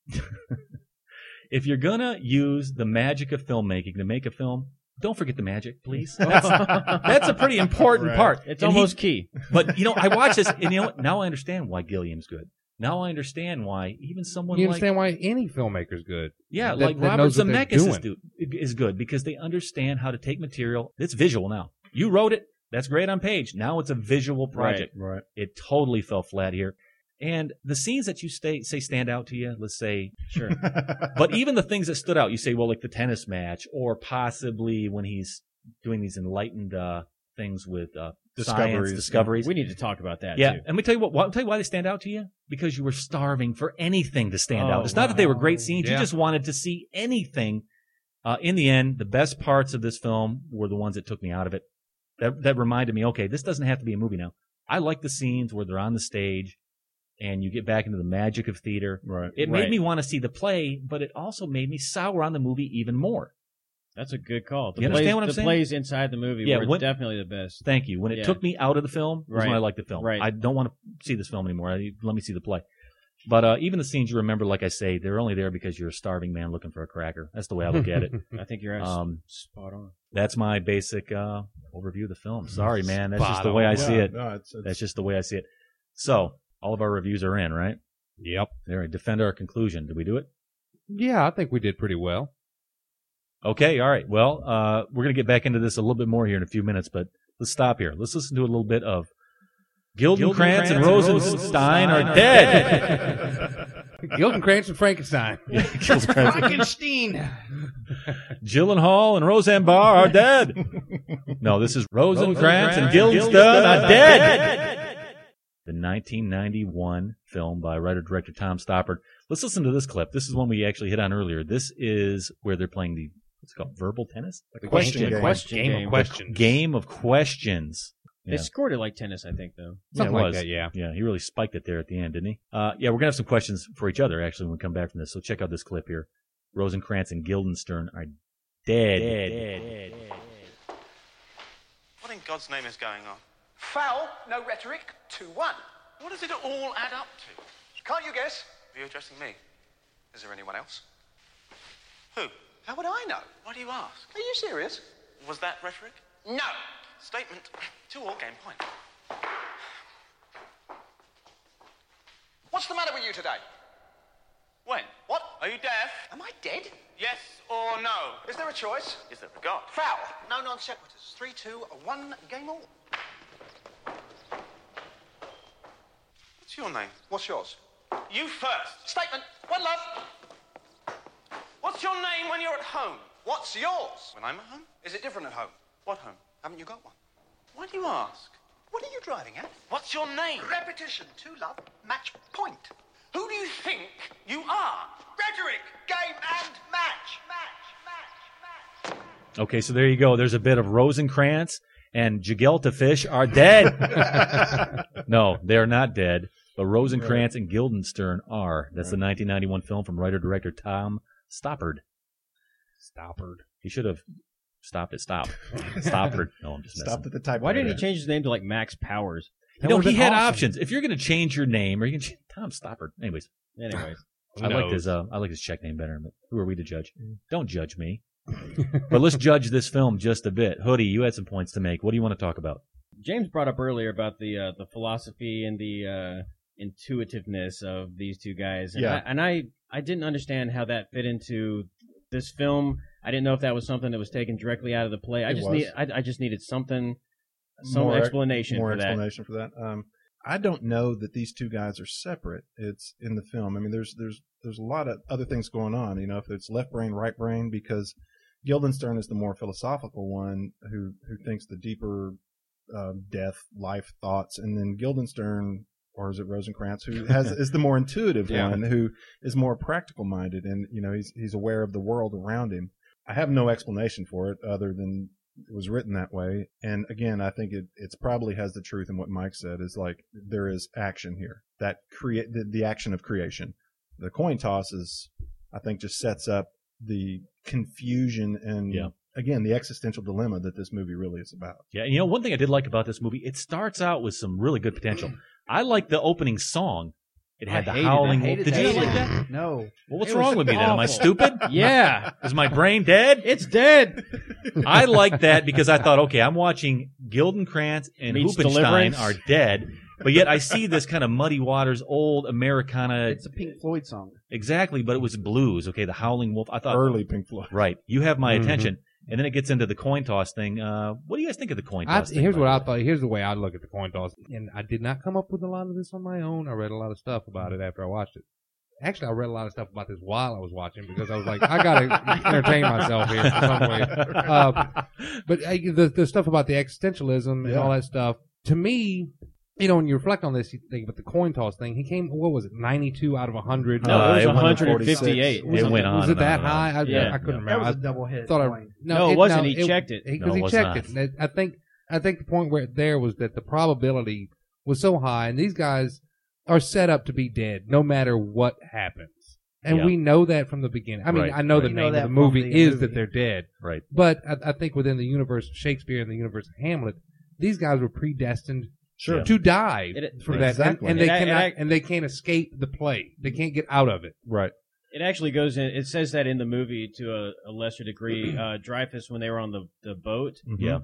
if you're gonna use the magic of filmmaking to make a film, don't forget the magic, please. That's a pretty important part. It's almost key. But, I watch this, and now I understand why Gilliam's good. Now I understand why even someone You understand why any filmmaker's good. Yeah, that Robert knows what they're Zemeckis is good because they understand how to take material. It's visual now. You wrote it. That's great on page. Now it's a visual project. Right. It totally fell flat here. And the scenes that you say stand out to you, let's say, sure. But even the things that stood out, you say, well, like the tennis match, or possibly when he's doing these enlightened things with discoveries. We need to talk about that. Yeah, too. and let me tell you I'll tell you why they stand out to you. Because you were starving for anything to stand out. It's not that they were great scenes; you just wanted to see anything. In the end, the best parts of this film were the ones that took me out of it. That reminded me, okay, this doesn't have to be a movie now. I like the scenes where they're on the stage. And you get back into the magic of theater. Right. It made me want to see the play, but it also made me sour on the movie even more. That's a good call. You understand what I'm saying? The plays inside the movie were definitely the best. Thank you. When it took me out of the film, was when I liked the film. Right. I don't want to see this film anymore. Let me see the play. But even the scenes you remember, like I say, they're only there because you're a starving man looking for a cracker. That's the way I look at it. I think you're spot on. That's my basic overview of the film. Sorry, man. That's just the way I see it. No, That's just the way I see it. So, all of our reviews are in, right? Yep. All right, defend our conclusion. Did we do it? Yeah, I think we did pretty well. Okay, all right. Well, we're going to get back into this a little bit more here in a few minutes, but let's stop here. Let's listen to a little bit of Guildenkrantz and Rosenstein are dead. Guildenkrantz and Frankenstein. Frankenstein. Gyllenhaal and Roseanne Barr are dead. No, this is Rosencrantz and Guildenstern are dead. The 1991 film by writer-director Tom Stoppard. Let's listen to this clip. This is one we actually hit on earlier. This is where they're playing what's it called, verbal tennis? The question game. Game of questions. Game of questions. They scored it like tennis, I think, though. Something like that, yeah. Yeah, he really spiked it there at the end, didn't he? Yeah, we're going to have some questions for each other, actually, when we come back from this. So check out this clip here. Rosencrantz and Guildenstern are dead. What in God's name is going on? Foul, no rhetoric, 2-1. What does it all add up to? Can't you guess? Are you addressing me? Is there anyone else? Who? How would I know? Why do you ask? Are you serious? Was that rhetoric? No. Statement. 2-all, game point. What's the matter with you today? When? What? Are you deaf? Am I dead? Yes or no? Is there a choice? Is there regard? Foul. No non sequiturs. 3-2, 1 game all. What's your name? What's yours? You first. Statement. 1 love. What's your name when you're at home? What's yours? When I'm at home? Is it different at home? What home? Haven't you got one? Why do you ask? What are you driving at? What's your name? Repetition. 2 love. Match point. Who do you think you are? Rhetoric. Game and match. Match. Okay, so there you go. There's a bit of Rosencrantz and Fish are dead. No, they're not dead. But Rosencrantz and Guildenstern are. That's the 1991 film from writer-director Tom Stoppard. He should have stopped at stop. Stoppard. No, I'm just messing. Stopped at the typewriter. Why didn't he change his name to like Max Powers? That He would've been had awesome. options. If you're going to change your name, or you can Tom Stoppard. Anyways, Who I knows? like his Czech name better. But who are we to judge? Don't judge me. But let's judge this film just a bit. Hoodie, you had some points to make. What do you want to talk about? James brought up earlier about the philosophy and the intuitiveness of these two guys, and I didn't understand how that fit into this film. I didn't know if that was something that was taken directly out of the play. I just needed some explanation more for that. explanation for that. I don't know that these two guys are separate. It's in the film. I mean, there's a lot of other things going on. You know, if it's left brain, right brain, because Guildenstern is the more philosophical one who thinks the deeper death, life thoughts, and then Guildenstern, or is it Rosencrantz, who is the more intuitive one, who is more practical minded, and you know he's aware of the world around him. I have no explanation for it other than it was written that way. And again, I think it's probably has the truth in what Mike said, is like there is action here that create the action of creation. The coin toss is, I think, just sets up the confusion and again the existential dilemma that this movie really is about. Yeah, you know, one thing I did like about this movie, it starts out with some really good potential. I like the opening song. It had the howling wolf. Did you not like that? No. Well, what's wrong with me then? Am I stupid? Yeah. Is my brain dead? It's dead. I like that because I thought, okay, I'm watching Guildenkrantz and Meets Hoopenstein Deliverance. are dead, but yet I see this kind of Muddy Waters, old Americana. It's a Pink Floyd song. Exactly, but it was blues. Okay, the Howling Wolf. I thought Early Pink Floyd. Right. You have my attention. And then it gets into the coin toss thing. What do you guys think of the coin toss thing? Here's what I thought. Here's the way I look at the coin toss. And I did not come up with a lot of this on my own. I read a lot of stuff about it after I watched it. Actually, I read a lot of stuff about this while I was watching because I was like, I got to entertain myself here in some way. But the stuff about the existentialism and all that stuff, to me, you know, when you reflect on this, you think about the coin toss thing. He came, what was it, 92 out of 100? No, it was 158. It went on. Was it that high? I That couldn't remember. That was I a double hit. thought coin. No, it wasn't. He checked it. Because No, it he was checked not. it. And I think the point where there was that the probability was so high, and these guys are set up to be dead no matter what happens. And we know that from the beginning. I mean, Right, I know right. the You know name of that the from movie the is movie. that they're dead. Right. But I think within the universe of Shakespeare and the universe of Hamlet, these guys were predestined to die from that, Exactly. and they cannot, and they can't escape the play. They can't get out of it. Right. It actually goes in. It says that in the movie to a lesser degree. Dreyfus, when they were on the boat, Yeah.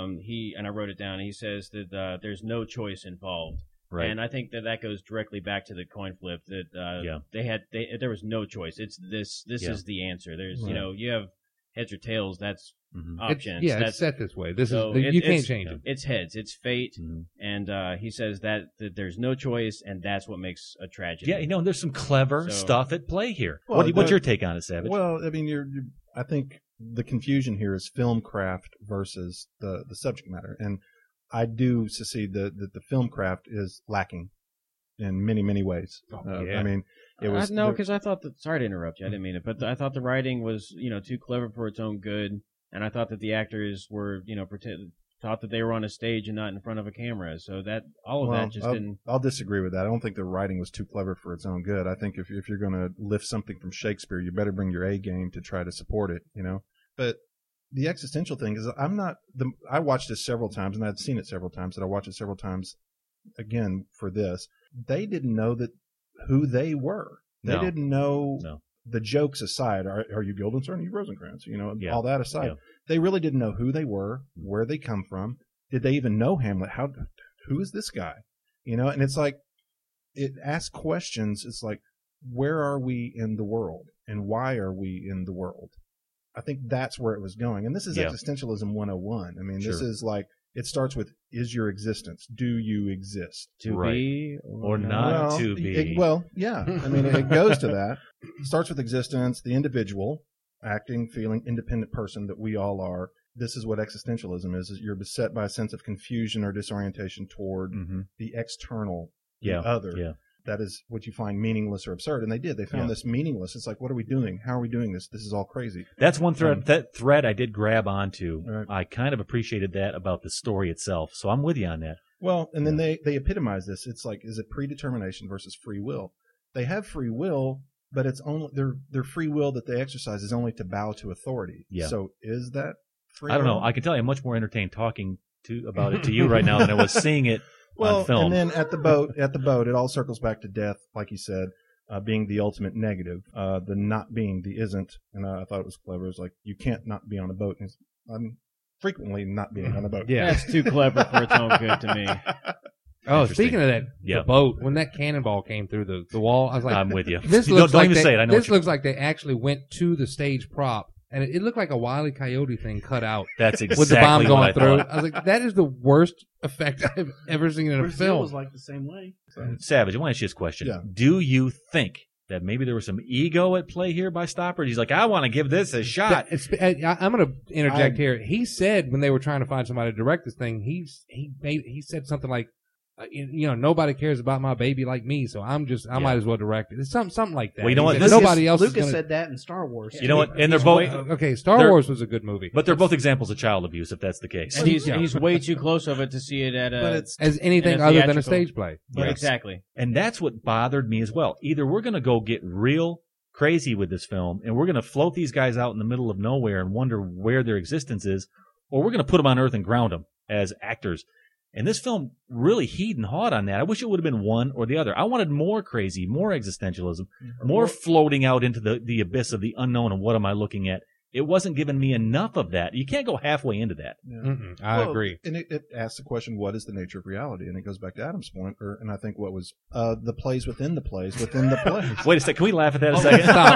he and I wrote it down. He says that there's no choice involved, Right. and I think that goes directly back to the coin flip. That there was no choice. It's this is the answer. There's you have heads or tails. That's options. It's set this way. This So is you can't change it. It's heads. It's fate, and he says that there's no choice, and that's what makes a tragedy. Yeah, you know, there's some clever So- stuff at play here. Well, What's your take on it, Savage? Well, I mean, I think the confusion here is film craft versus the subject matter, and I do secede that the film craft is lacking in many, many ways. yeah. I mean, it was no, because I thought that. Sorry to interrupt you. I didn't mean it, but I thought the writing was too clever for its own good, and I thought that the actors were thought that they were on a stage and not in front of a camera. So that all of that just didn't. I'll disagree with that. I don't think the writing was too clever for its own good. I think if you're going to lift something from Shakespeare, you better bring your A game to try to support it. You know, but the existential thing is I watched this several times, and I'd seen it several times, and I watched it several times again for this. They didn't know who they were. They didn't know. No. The jokes aside, are you Guildenstern? Are you Rosencrantz? You know, Yeah. all that aside, Yeah. they really didn't know who they were, where they come from. Did they even know Hamlet? Who is this guy? You know, and it's like, it asks questions. It's like, where are we in the world, and why are we in the world? I think that's where it was going. And this is existentialism 101. I mean, this is like, it starts with, is your existence? Do you exist? To Right. be Or not Well, to be. Yeah. I mean, it goes to that. It starts with existence, the individual, acting, feeling, independent person that we all are. This is what existentialism is you're beset by a sense of confusion or disorientation toward the external, the other. Yeah. That is what you find meaningless or absurd. And they did. They found this meaningless. It's like, what are we doing? How are we doing this? This is all crazy. That's one thread. That thread I did grab onto. Right. I kind of appreciated that about the story itself. So I'm with you on that. Well, and then they epitomize this. It's like, is it predetermination versus free will? They have free will, but it's only their free will that they exercise is only to bow to authority. Yeah. So is that free I don't know. will? I can tell you I'm much more entertained talking about it to you right now than I was seeing it Well, film. and then at the boat, it all circles back to death, like you said, being the ultimate negative. The not being the isn't, and I thought it was clever. It's like you can't not be on a boat. I'm frequently not being on a boat. Yeah, that's too clever for its own good to me. Oh, speaking of that, Yeah. the boat, when that cannonball came through the wall, I was like, I'm with you. This Don't looks like even they, say it. I know this what you- looks like they actually went to the stage prop, and it looked like a Wile E. Coyote thing cut out. That's exactly with the bomb going what I through. thought. I was like, that is the worst effect I've ever seen in a Brazil film. was like the same way. So. Savage, I want to ask you this question. Yeah. Do you think that maybe there was some ego at play here by Stoppard? He's like, I want to give this a shot. I'm going to interject here. He said when they were trying to find somebody to direct this thing, he said something like, nobody cares about my baby like me, so I might as well direct it. It's something like that. Well, you know He what? said, This nobody is- else Lucas is gonna, said that in Star Wars. You know what? And they're both okay. Star they're- Wars was a good movie, But they're both examples of child abuse, if that's the case. And he's way too close of it to see it at a as anything in a other than a theatrical- stage play. Right, exactly. And that's what bothered me as well. Either we're going to go get real crazy with this film, and we're going to float these guys out in the middle of nowhere and wonder where their existence is, or we're going to put them on Earth and ground them as actors. And this film really heed and hawed on that. I wish it would have been one or the other. I wanted more crazy, more existentialism, more floating out into the abyss of the unknown and what am I looking at. It wasn't giving me enough of that. You can't go halfway into that. I agree. And it asks the question, what is the nature of reality? And it goes back to Adam's point, and I think what was the plays within the plays within the plays. Wait a second. Can we laugh at that a second? Stop.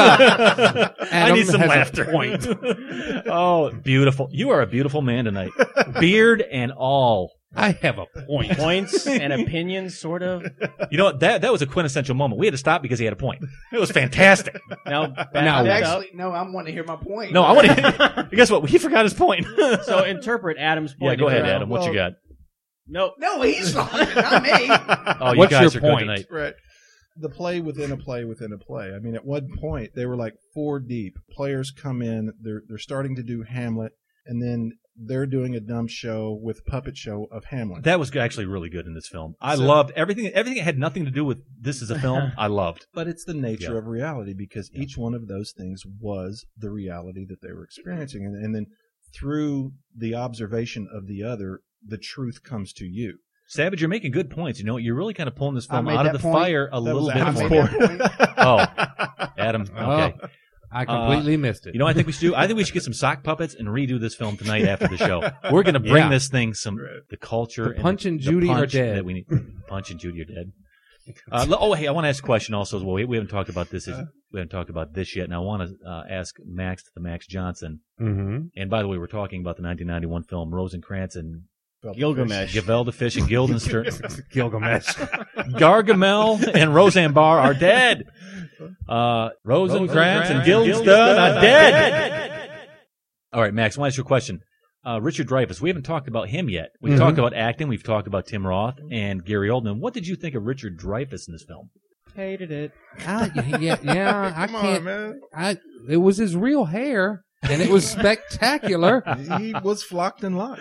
I Adam need some has a laughter. point. Oh, beautiful. You are a beautiful man tonight. Beard and all. I have a point. Points and opinions, sort of. You know what? That was a quintessential moment. We had to stop because he had a point. It was fantastic. Now, Actually, no, I want to hear my point. No, I want to. Guess what? He forgot his point. So interpret Adam's point. Yeah, go ahead, Israel. Adam. What you got? No, he's not me. Oh, you What's guys your are point? good tonight. Right. The play within a play within a play. I mean, at one point they were like 4 deep. Players come in, they're starting to do Hamlet, and then they're doing a dumb show with puppet show of Hamlet. That was actually really good in this film. I loved everything. Everything that had nothing to do with this as a film, I loved. But it's the nature Yeah. of reality because each one of those things was the reality that they were experiencing. And then through the observation of the other, the truth comes to you. Savage, you're making good points. You know, you're really kind of pulling this film made out of that the point. fire a That little was bit Adam's more. point. Oh, Adam. Okay. I completely missed it. You know what I think we should do? I think we should get some sock puppets and redo this film tonight after the show. We're going to bring Yeah. this thing the culture. The Punch and the Judy are punch dead. That we need. Punch and Judy are dead. Hey, I want to ask a question also as well. We haven't talked about this. We haven't talked about this yet, and I want to ask Max Johnson. Mm-hmm. And by the way, we're talking about the 1991 film Rosencrantz and Gilgamesh. Geveldefish and Guildenstern. Gilgamesh. Gargamel and Roseanne Barr are dead. Rosencrantz and Guildenstern are dead. All right, Max, I want to ask you a question. Richard Dreyfuss, we haven't talked about him yet. We've talked about acting. We've talked about Tim Roth and Gary Oldman. What did you think of Richard Dreyfuss in this film? Hated it. I Come on, can't. man. It was his real hair, and it was spectacular. He was flocked and locked.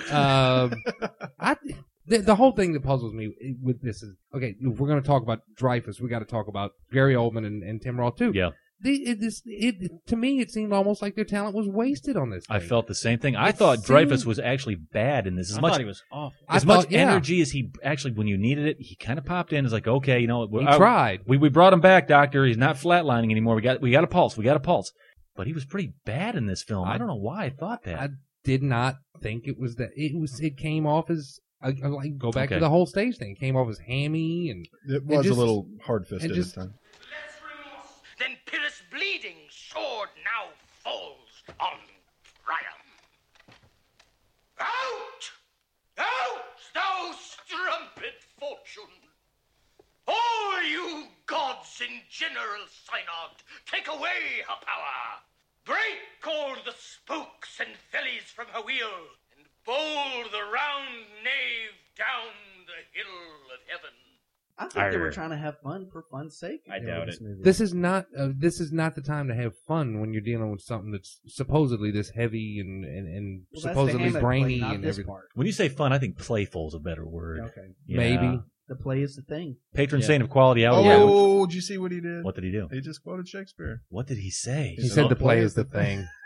The whole thing that puzzles me with this is, okay, if we're going to talk about Dreyfuss, we got to talk about Gary Oldman and Tim Roth too. Yeah. To me, it seemed almost like their talent was wasted on this thing. I felt the same thing. I thought Dreyfuss was actually bad in this. I thought he was awful. As much energy as he actually, when you needed it, he kind of popped in. It's like, okay, you know, He tried. We brought him back, doctor. He's not flatlining anymore. We got a pulse. But he was pretty bad in this film. I don't know why I thought that. I did not think it was that. It came off as like go back Okay. to the whole stage thing. It came off as hammy and It was just- a little hard-fisted and just- at the time. Then Pyrrhus' bleeding sword now falls on Priam. Out! Out, thou strumpet fortune! All you gods in general synod, take away her power! Break all the spokes and fellies from her wheel, and bowl the round nave down the hill of heaven. I think they were trying to have fun for fun's sake. I doubt it. This is not the time to have fun when you're dealing with something that's supposedly this heavy and Well, supposedly that's the Hamlet brainy play, not and this everything. part. When you say fun, I think playful is a better word. Okay. Yeah. Maybe. The play is the thing. Patron Yeah. saint of quality out. Oh, did you see what he did? What did he do? He just quoted Shakespeare. What did he say? He said the play is the thing.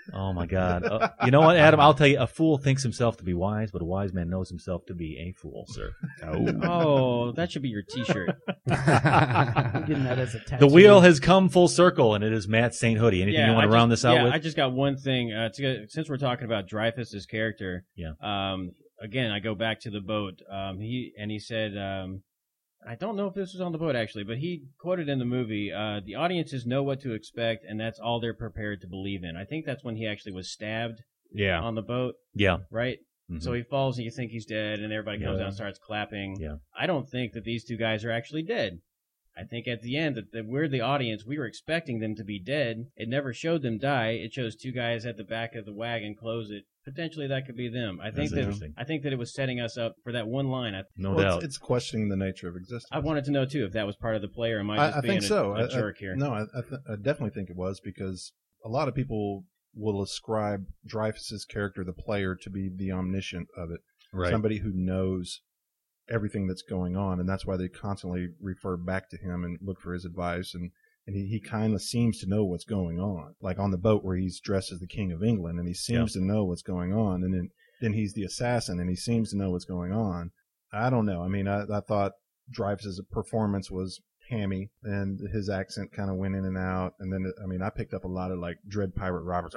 Oh my God! You know what, Adam? I'll tell you, a fool thinks himself to be wise, but a wise man knows himself to be a fool, sir. Oh, that should be your T-shirt. I'm getting that as a tattoo. The wheel has come full circle, and it is Matt St. Hoodie. Anything you want to round this out with? I just got one thing. Since we're talking about Dreyfuss's character, again, I go back to the boat. He said, I don't know if this was on the boat actually, but he quoted in the movie, the audiences know what to expect, and that's all they're prepared to believe in. I think that's when he actually was stabbed on the boat. Yeah. Right? Mm-hmm. So he falls and you think he's dead, and everybody comes out and starts clapping. Yeah. I don't think that these two guys are actually dead. I think at the end that we're the audience, we were expecting them to be dead. It never showed them die. It shows two guys at the back of the wagon close it. Potentially that could be them. I think that it was setting us up for that one line. No doubt. It's questioning the nature of existence. I wanted to know too if that was part of the play, or am I just I being think so. a jerk here? No, I definitely think it was, because a lot of people will ascribe Dreyfuss's character, the player, to be the omniscient of it. Right. Somebody who knows everything that's going on, and that's why they constantly refer back to him and look for his advice, and he kind of seems to know what's going on, like on the boat where he's dressed as the King of England, and he seems to know what's going on, and then he's the assassin, and he seems to know what's going on. I don't know. I mean, I thought Dreyfuss's performance was hammy, and his accent kind of went in and out, and then I picked up a lot of like Dread Pirate Roberts.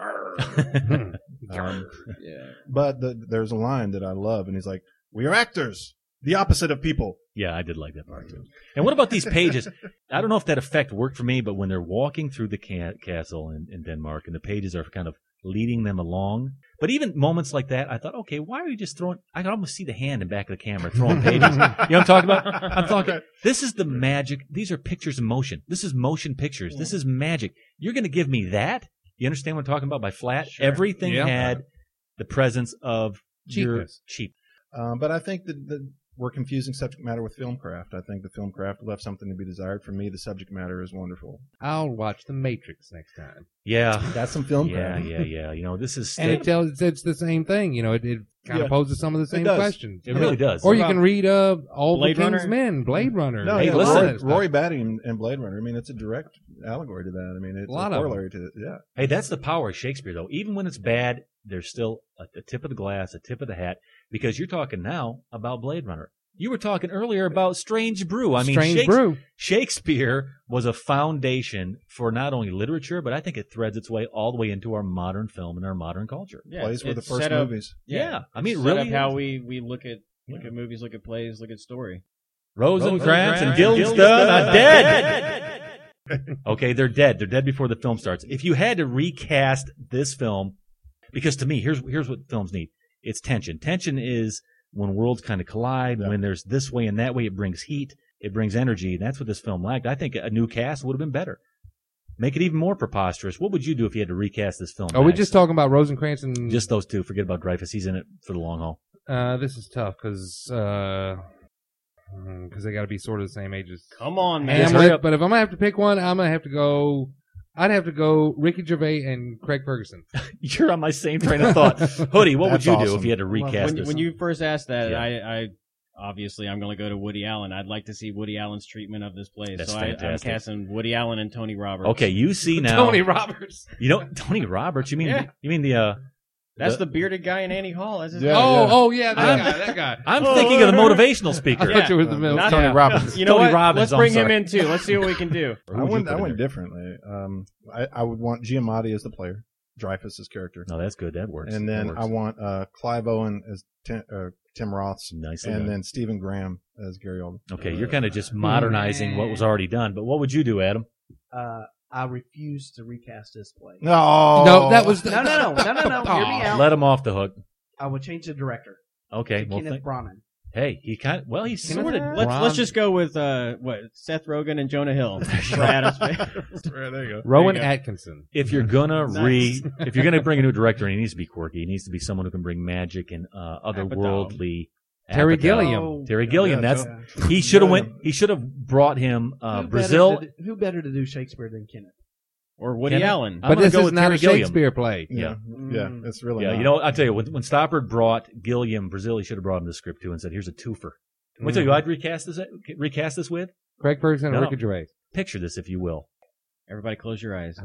But there's a line that I love, and he's like, "We are actors, the opposite of people." Yeah, I did like that part too. And what about these pages? I don't know if that effect worked for me, but when they're walking through the castle in Denmark, and the pages are kind of leading them along. But even moments like that, I thought, okay, why are you just throwing? I could almost see the hand in back of the camera throwing pages. You know what I'm talking about? I'm talking. This is the magic. These are pictures in motion. This is motion pictures. This is magic. You're going to give me that? You understand what I'm talking about by flat? Sure. Everything had the presence of cheap. But I think that we're confusing subject matter with filmcraft. I think the filmcraft left something to be desired. For me, the subject matter is wonderful. I'll watch The Matrix next time. Yeah. That's some filmcraft. Yeah. You know, this is... And it's the same thing. You know, it kind of poses some of the same questions. It really does. Or you can read All Blade the King's Runner? Men, Blade Runner. No, Hey, yeah, listen. Rory Batty and Blade Runner. I mean, it's a direct allegory to that. I mean, it's A lot a of corollary to it. Yeah. Hey, that's the power of Shakespeare, though. Even when it's bad, there's still a tip of the glass, a tip of the hat, because you're talking now about Blade Runner. You were talking earlier about Strange Brew. I mean, Shakespeare was a foundation for not only literature, but I think it threads its way all the way into our modern film and our modern culture. Yeah, Plays were the first movies. Yeah. I mean, set really, up how we look at movies, look at plays, look at story. Rosencrantz and Guildenstern are dead. Okay, they're dead. They're dead before the film starts. If you had to recast this film, because to me, here's what films need. It's tension. Tension is when worlds kind of collide, when there's this way and that way, it brings heat, it brings energy. That's what this film lacked. I think a new cast would have been better. Make it even more preposterous. What would you do if you had to recast this film? Are we just talking about Rosencrantz and... Just those two. Forget about Dreyfuss. He's in it for the long haul. This is tough because they got to be sort of the same age as Come on, man. Hamlet. But if I'm going to have to pick one, I'm going to have to go... I'd have to go Ricky Gervais and Craig Ferguson. You're on my same train of thought. Hoodie, what would you do if you had to recast this? When you first asked that, I obviously I'm going to go to Woody Allen. I'd like to see Woody Allen's treatment of this play. That's so fantastic. I'm casting Woody Allen and Tony Roberts. Okay, you see now. Tony Roberts. You know Tony Roberts? You mean the That's the bearded guy in Annie Hall. That's his that guy. I'm thinking of the motivational speaker. I thought you were the middle. Tony Robbins. You know Tony what? Robbins, Let's bring him in too. Let's see what we can do. I went differently. I would want Giamatti as the player, Dreyfuss's character. No, that's good. That works. And then that works. I want Clive Owen as Tim Roth's, Nicely and done. then Stephen Graham as Gary Oldman. Okay, you're kind of just modernizing what was already done. But what would you do, Adam? I refuse to recast this play. No, that was No. Hear me out. Let him off the hook. I would change the director. Okay, to well, Kenneth Branagh. hey, he's sort of. Let's just go with Seth Rogen and Jonah Hill. There you go. Rowan Atkinson. If you're gonna if you're gonna bring a new director, and he needs to be quirky. He needs to be someone who can bring magic and otherworldly. Terry Apatow. Gilliam. Terry Gilliam. He should have He should have brought him Brazil. Who better to do Shakespeare than Kenneth? Or Woody Allen. But this is not a Shakespeare play. Yeah. It's really Yeah, not. you know, I'll tell you, when Stoppard brought Gilliam Brazil, he should have brought him the script too and said, "Here's a twofer." Let me tell you, who I'd recast this with Craig Ferguson and No. Ricky Gervais. Picture this, if you will. Everybody, close your eyes.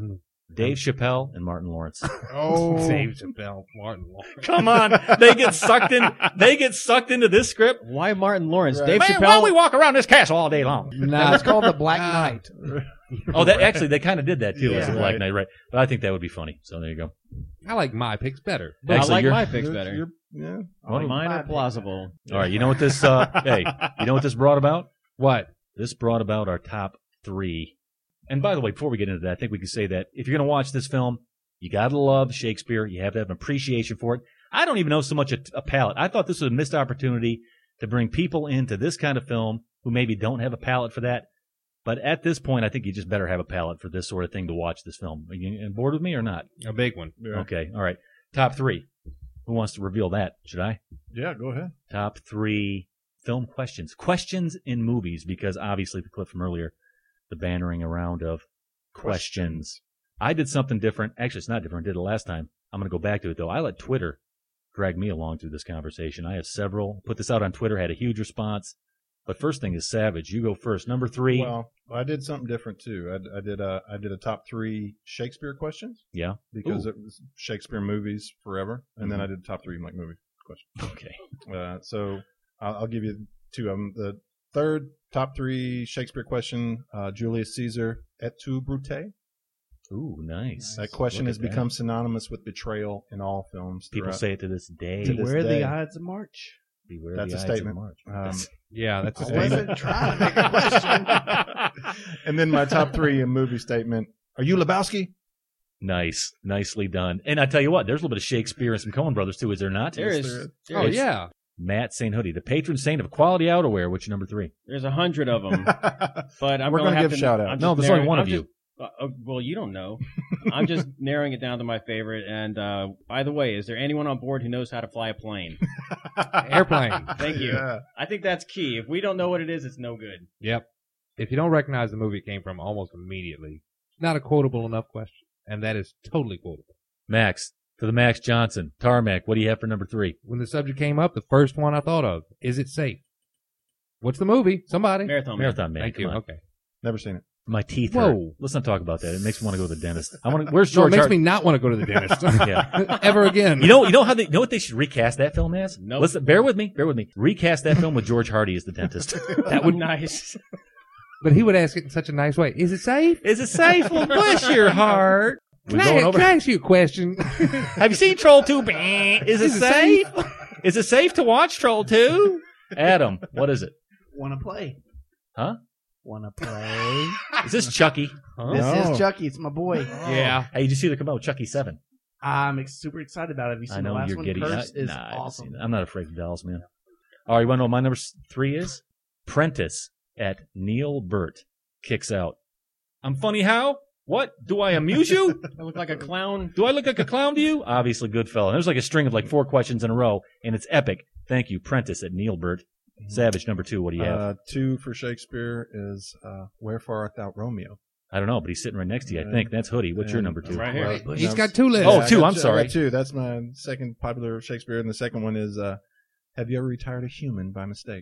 Dave Chappelle and Martin Lawrence. Oh, Dave Chappelle, Martin Lawrence. Come on, they get sucked in. They get sucked into this script. Why Martin Lawrence? Right. Dave Man, Chappelle. why don't we walk around this castle all day long? Nah, it's called the Black Knight. Oh, that actually they kind of did that too. Yeah, as a Black right. Knight, right? But I think that would be funny. So there you go. I like my picks better. I Actually, like you're- my picks better. Yeah. Mine are plausible. All right, you know what this? Hey, you know what this brought about? What? This brought about our top 3. And by the way, before we get into that, I think we can say that if you're going to watch this film, you got to love Shakespeare. You have to have an appreciation for it. I don't even know so much a palate. I thought this was a missed opportunity to bring people into this kind of film who maybe don't have a palate for that. But at this point, I think you just better have a palate for this sort of thing to watch this film. Are you bored with me or not? A big one. Yeah. Okay, all right. Top 3. Who wants to reveal that? Should I? Yeah, go ahead. Top 3 film questions. Questions in movies, because obviously the clip from earlier, the bannering around of questions. I did something different. Actually, it's not different. I did it last time. I'm going to go back to it, though. I let Twitter drag me along through this conversation. I have several. Put this out on Twitter, had a huge response. But first thing is Savage. You go first. Number 3. Well, I did something different too. I did a top 3 Shakespeare questions Yeah. because Ooh. it was Shakespeare movies forever, and then I did top 3 like movie questions. Okay. So I'll give you 2 of them. The third top 3 Shakespeare question: Julius Caesar et tu, Brute? Ooh, nice. That question Look has at that. become synonymous with betrayal in all films. People throughout. say it to this day. To this Beware day. the Ides of March. Beware That's the a Ides of statement. March. Yeah, that's a I statement. wasn't trying to make a question. And then my top 3 in movie statement: Are you Lebowski? Nice. Nicely done. And I tell you what, there's a little bit of Shakespeare and some Coen Brothers, too, is there not? There Yes, is. Oh, yeah. Matt St. Hoodie, the patron saint of quality outerwear. Which number 3? There's 100 of them, but I'm We're going gonna to give shout-outs. I'm No, just there's only narrowing- one I'm of you. just- well, you don't know. I'm just narrowing it down to my favorite. And by the way, is there anyone on board who knows how to fly a plane? Airplane. Thank you. Yeah. I think that's key. If we don't know what it is, it's no good. Yep. If you don't recognize the movie it came from almost immediately, not a quotable enough question. And that is totally quotable. Max, to the Max Johnson. Tarmac, what do you have for number 3? When the subject came up, the first one I thought of, is it safe? What's the movie? Somebody? Marathon Man. Marathon Man. Thank come you. on. Okay. Never seen it. My teeth Whoa. hurt. Let's not talk about that. It makes me want to go to the dentist. I want to. Where's No, it George? makes Hart- me not want to go to the dentist. Yeah. Ever again. You know how they you know what they should recast that film as? Nope. Listen, bear with me. Recast that film with George Hardy as the dentist. That would nice. But he would ask it in such a nice way. Is it safe? Is it safe? Well, bless your heart. We're going over. Can I ask you a question? Have you seen Troll 2? Is it safe? Is it safe to watch Troll 2? Adam, what is it? Want to play? Huh? Want to play? Is this Chucky? Huh? This No. is Chucky. It's my boy. Yeah. Hey, did you see they're coming out with Chucky 7? I'm super excited about it. Have you I seen the know last you're one? giddy. Curse is I haven't awesome. seen it. I'm not afraid of dolls, man. All right, you want to know what my number 3 is? Prentice at Neil Burt kicks out. I'm funny how? What? Do I amuse you? I look like a clown. Do I look like a clown to you? Obviously, good fellow. There's like a string of like 4 questions in a row, and it's epic. Thank you, Prentice at Neil Burt. Savage, number 2, what do you have? 2 for Shakespeare is Wherefore Art Thou Romeo? I don't know, but he's sitting right next to you, I think. That's Hoodie. What's your number 2? Right here. Well, He's no, got 2 lists. Oh, I 2, got I'm sorry. I got 2. That's my second popular Shakespeare, and the second one is Have You Ever Retired a Human by Mistake?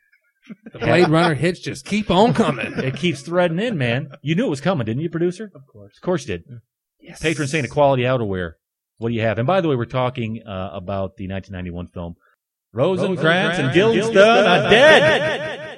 The Blade Runner hits just keep on coming. It keeps threading in, man. You knew it was coming, didn't you, producer? Of course. Of course you did. Yes. Patron saint of quality outerwear. What do you have? And by the way, we're talking about the 1991 film Rosencrantz and Guildenstern are dead.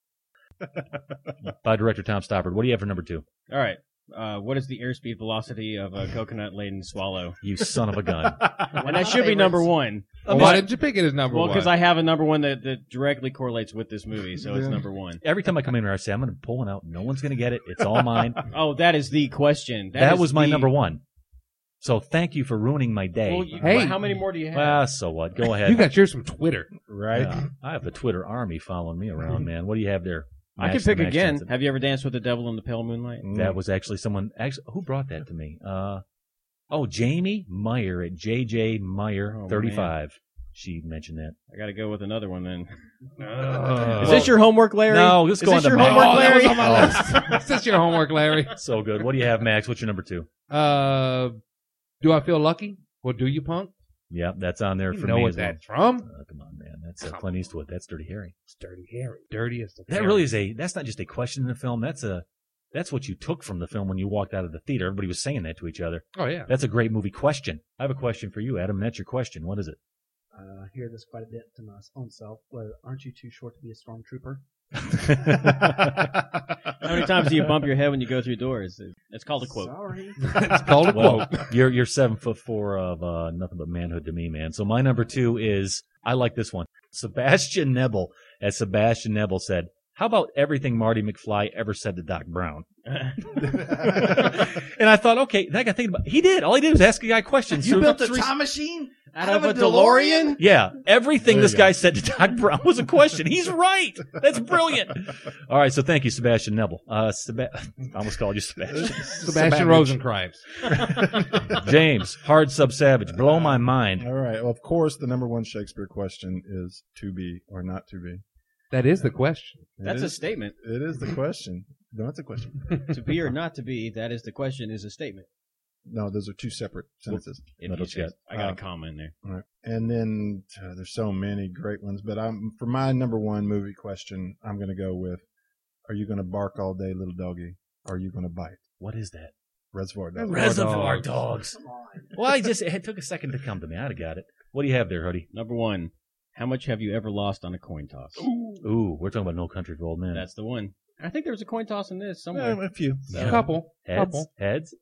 By director Tom Stoppard. What do you have for number 2? All right. What is the airspeed velocity of a coconut-laden swallow? You son of a gun. And that should be number 1. Well, why did you pick it as number Well, 1? because I have a number 1 that directly correlates with this movie, so it's number 1. Every time I come in here, I say, I'm going to pull one out. No one's going to get it. It's all mine. Oh, that is the question. That is was my the- number 1. So thank you for ruining my day. Well, Hey. how many more do you have? Well, so what? Go ahead. You got yours from Twitter. Right? Yeah. I have a Twitter army following me around, man. What do you have there? I can Max- pick Max again. Johnson. Have you ever danced with the devil in the pale moonlight? That was actually someone. Actually, who brought that to me? Jamie Meyer at JJ Meyer Oh, 35. She mentioned that. I got to go with another one then. Oh. Is this your homework, Larry? No, let's Is go this on to your Max. homework, Oh, that Larry? was on my list. Is this your homework, Larry? So good. What do you have, Max? What's your number 2? Do I feel lucky? Or do you, punk? Yeah, that's on there You for know me what as well. that's from? Come on, man. That's Clint Eastwood. That's Dirty Harry. It's Dirty Harry. Dirtiest of That Harry. really is that's not just a question in the film. That's a That's what you took from the film when you walked out of the theater. Everybody was saying that to each other. Oh, yeah. That's a great movie. Question. I have a question for you, Adam. That's your question. What is it? I hear this quite a bit to my own self. Well, aren't you too short to be a stormtrooper? How many times do you bump your head when you go through doors? It's called a quote. Sorry. It's called a quote. You're 7'4" of nothing but manhood to me, man. So my number 2 is, I like this one. Sebastian Nebel, as Sebastian Nebel said, how about everything Marty McFly ever said to Doc Brown? And I thought, okay, that got thinking about. He did. All he did was ask a guy questions. You So built a three- time machine Out of a DeLorean? Yeah, everything There this you go. guy said to Doc Brown was a question. He's right. That's brilliant. All right, so thank you, Sebastian Nebel. I almost called you Sebastian. Sebastian Rosencrantz. James, Hard Sub Savage, blow my mind. All right. Well, of course, the number one Shakespeare question is to be or not to be. That is the question. That's It a is- statement. It is the question. No, it's a question. To be or not to be, that is the question, is a statement. No, those are two separate sentences. If What you else you say- I got a comma in there. All right. And then there's so many great ones, but for my number one movie question, I'm going to go with, are you going to bark all day, little doggy? Or are you going to bite? What is that? Reservoir Dogs. Reservoir Dogs. Well, it took a second to come to me. I'd have got it. What do you have there, Hoodie? Number 1, how much have you ever lost on a coin toss? Ooh, we're talking about No Country for Old Men. That's the one. I think there was a coin toss in this somewhere. A few. A couple. Heads.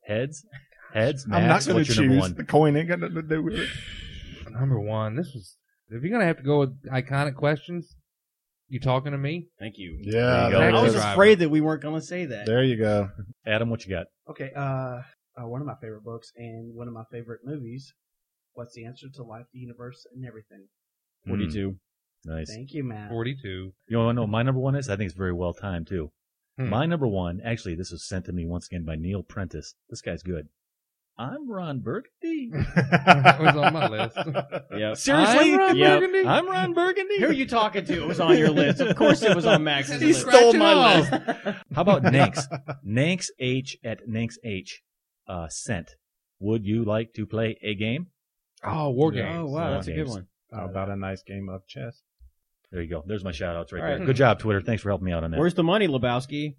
I'm not Max, going what's to your number choose. one? The coin ain't got nothing to do with it. Number 1. This was. If you're gonna have to go with iconic questions, you talking to me? Thank you. Yeah. There you go. I was Driver. afraid that we weren't going to say that. There you go. Adam, what you got? Okay, one of my favorite books and one of my favorite movies. What's the answer to life, the universe, and everything? 42. Nice. Thank you, Matt. 42. You want to know what my number one is? I think it's very well timed, too. Hmm. My number one, actually, this was sent to me once again by Neil Prentice. This guy's good. I'm Ron Burgundy. That was on my list. Yep. Seriously? I'm Ron Yep. Burgundy. I'm Ron Burgundy. Who are you talking to? It was on your list. Of course it was on Max's He list. stole my list. How about Nanks? Nanks H at Nanks H sent. Would you like to play a game? Oh, War Games. Oh, wow. That's a good Games. one. How about a nice game of chess? There you go. There's my shout outs right All there. right. Good job, Twitter. Thanks for helping me out on that. Where's the money, Lebowski?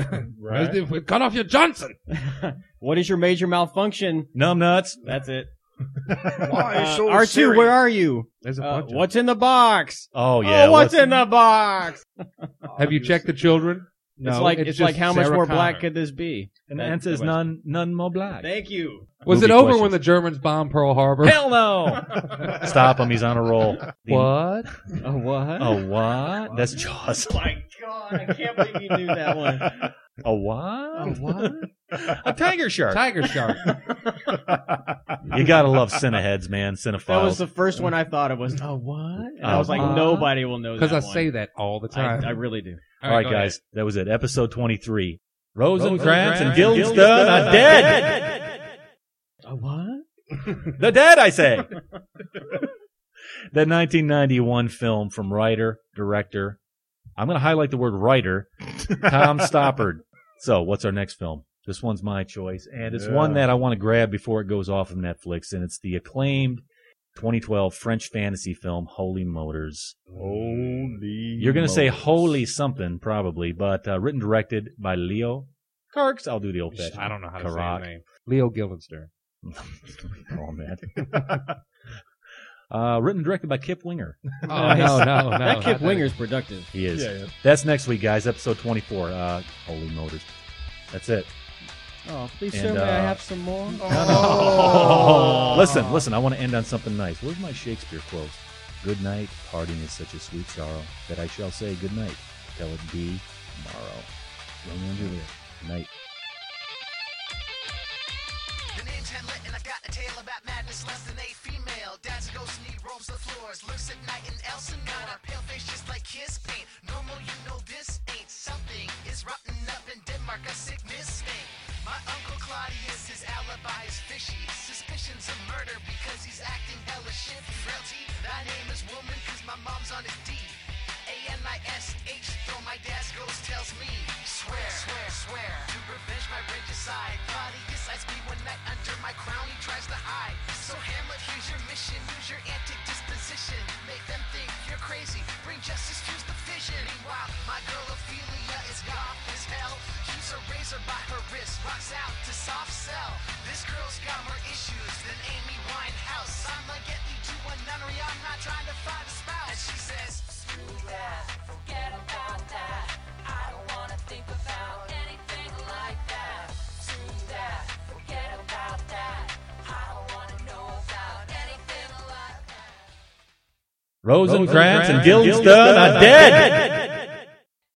Right? Cut off your Johnson. What is your major malfunction? Numb nuts. That's it. Why so R2, serious? where are you? There's a bunch of What's in the box? Oh, yeah. Oh, what's in the box? Have you checked the children? it's No, like it's it's like just how much Sarah more Connor. black could this be? And the That- answer is that was- none more black. Thank you. Was Movie it over questions. when the Germans bombed Pearl Harbor? Hell no! Stop him. He's on a roll. What? A what? A what? That's Jaws. Oh my god! I can't believe you knew that one. A what? A what? A tiger shark. Tiger shark. You gotta love Cineheads, man. Cinephiles. That was the first one I thought of. Was a what? And I was like, what? nobody will know that. Because I one. say that all the time. I really do. All right, go guys. That was it. Episode 23. Rosencrantz Rosencrantz and and Guildenstern Guildenstern are are dead. A what? The dead, I say. That 1991 film from writer, director, I'm going to highlight the word writer, Tom Stoppard. So, what's our next film? This one's my choice, and it's one that I want to grab before it goes off of Netflix, and it's the acclaimed 2012 French fantasy film, Holy Motors. Holy You're going to say Motors. holy something, probably, but written, directed by Leo Karks. I'll do the old-fashioned. I don't know how to say Karak. his name. Leo Guildenstern. Oh, man. Written and directed by Kip Winger. Oh, no. That Kip not Winger's productive. He is. Yeah. That's next week, guys. Episode 24. Holy Motors. That's it. Oh, please, And, sir, may I uh, have some more? Oh. Listen. I want to end on something nice. Where's my Shakespeare quote? Good night. Parting is such a sweet sorrow that I shall say good night till it be tomorrow. Romeo and Juliet. Night. The name's Hamlet, and I got a tale about madness less than a female. Dad's a ghost and he roams the floors, lurks at night in Elsinore. Pale face just like his paint. Normal, you know this ain't something. Is rotten up in Denmark, a sickness thing. My uncle Claudius, his alibi is fishy. Suspicions of murder because he's acting hella shifty. Realty, thy name is woman, cause my mom's on his deed. A-N-I-S-H, though my dad's ghost tells me. Swear, to revenge my regicide. Claudius eyes me one night under my crown, he tries to hide. So Hamlet, here's your mission, use your antic disposition. Make them think you're crazy, bring justice, fuse the vision. shit. Meanwhile, my girl Ophelia is goth as hell. Keeps a razor by her wrist, rocks out to soft sell. This girl's got more issues than Amy Winehouse. I'm like, get me to a nunnery, I'm not trying to find a spouse. And she says, screw that, forget about that. I don't wanna think about anything like that. Screw that, forget about that. I don't wanna know about anything like that. Rosencrantz and Guildenstern are dead.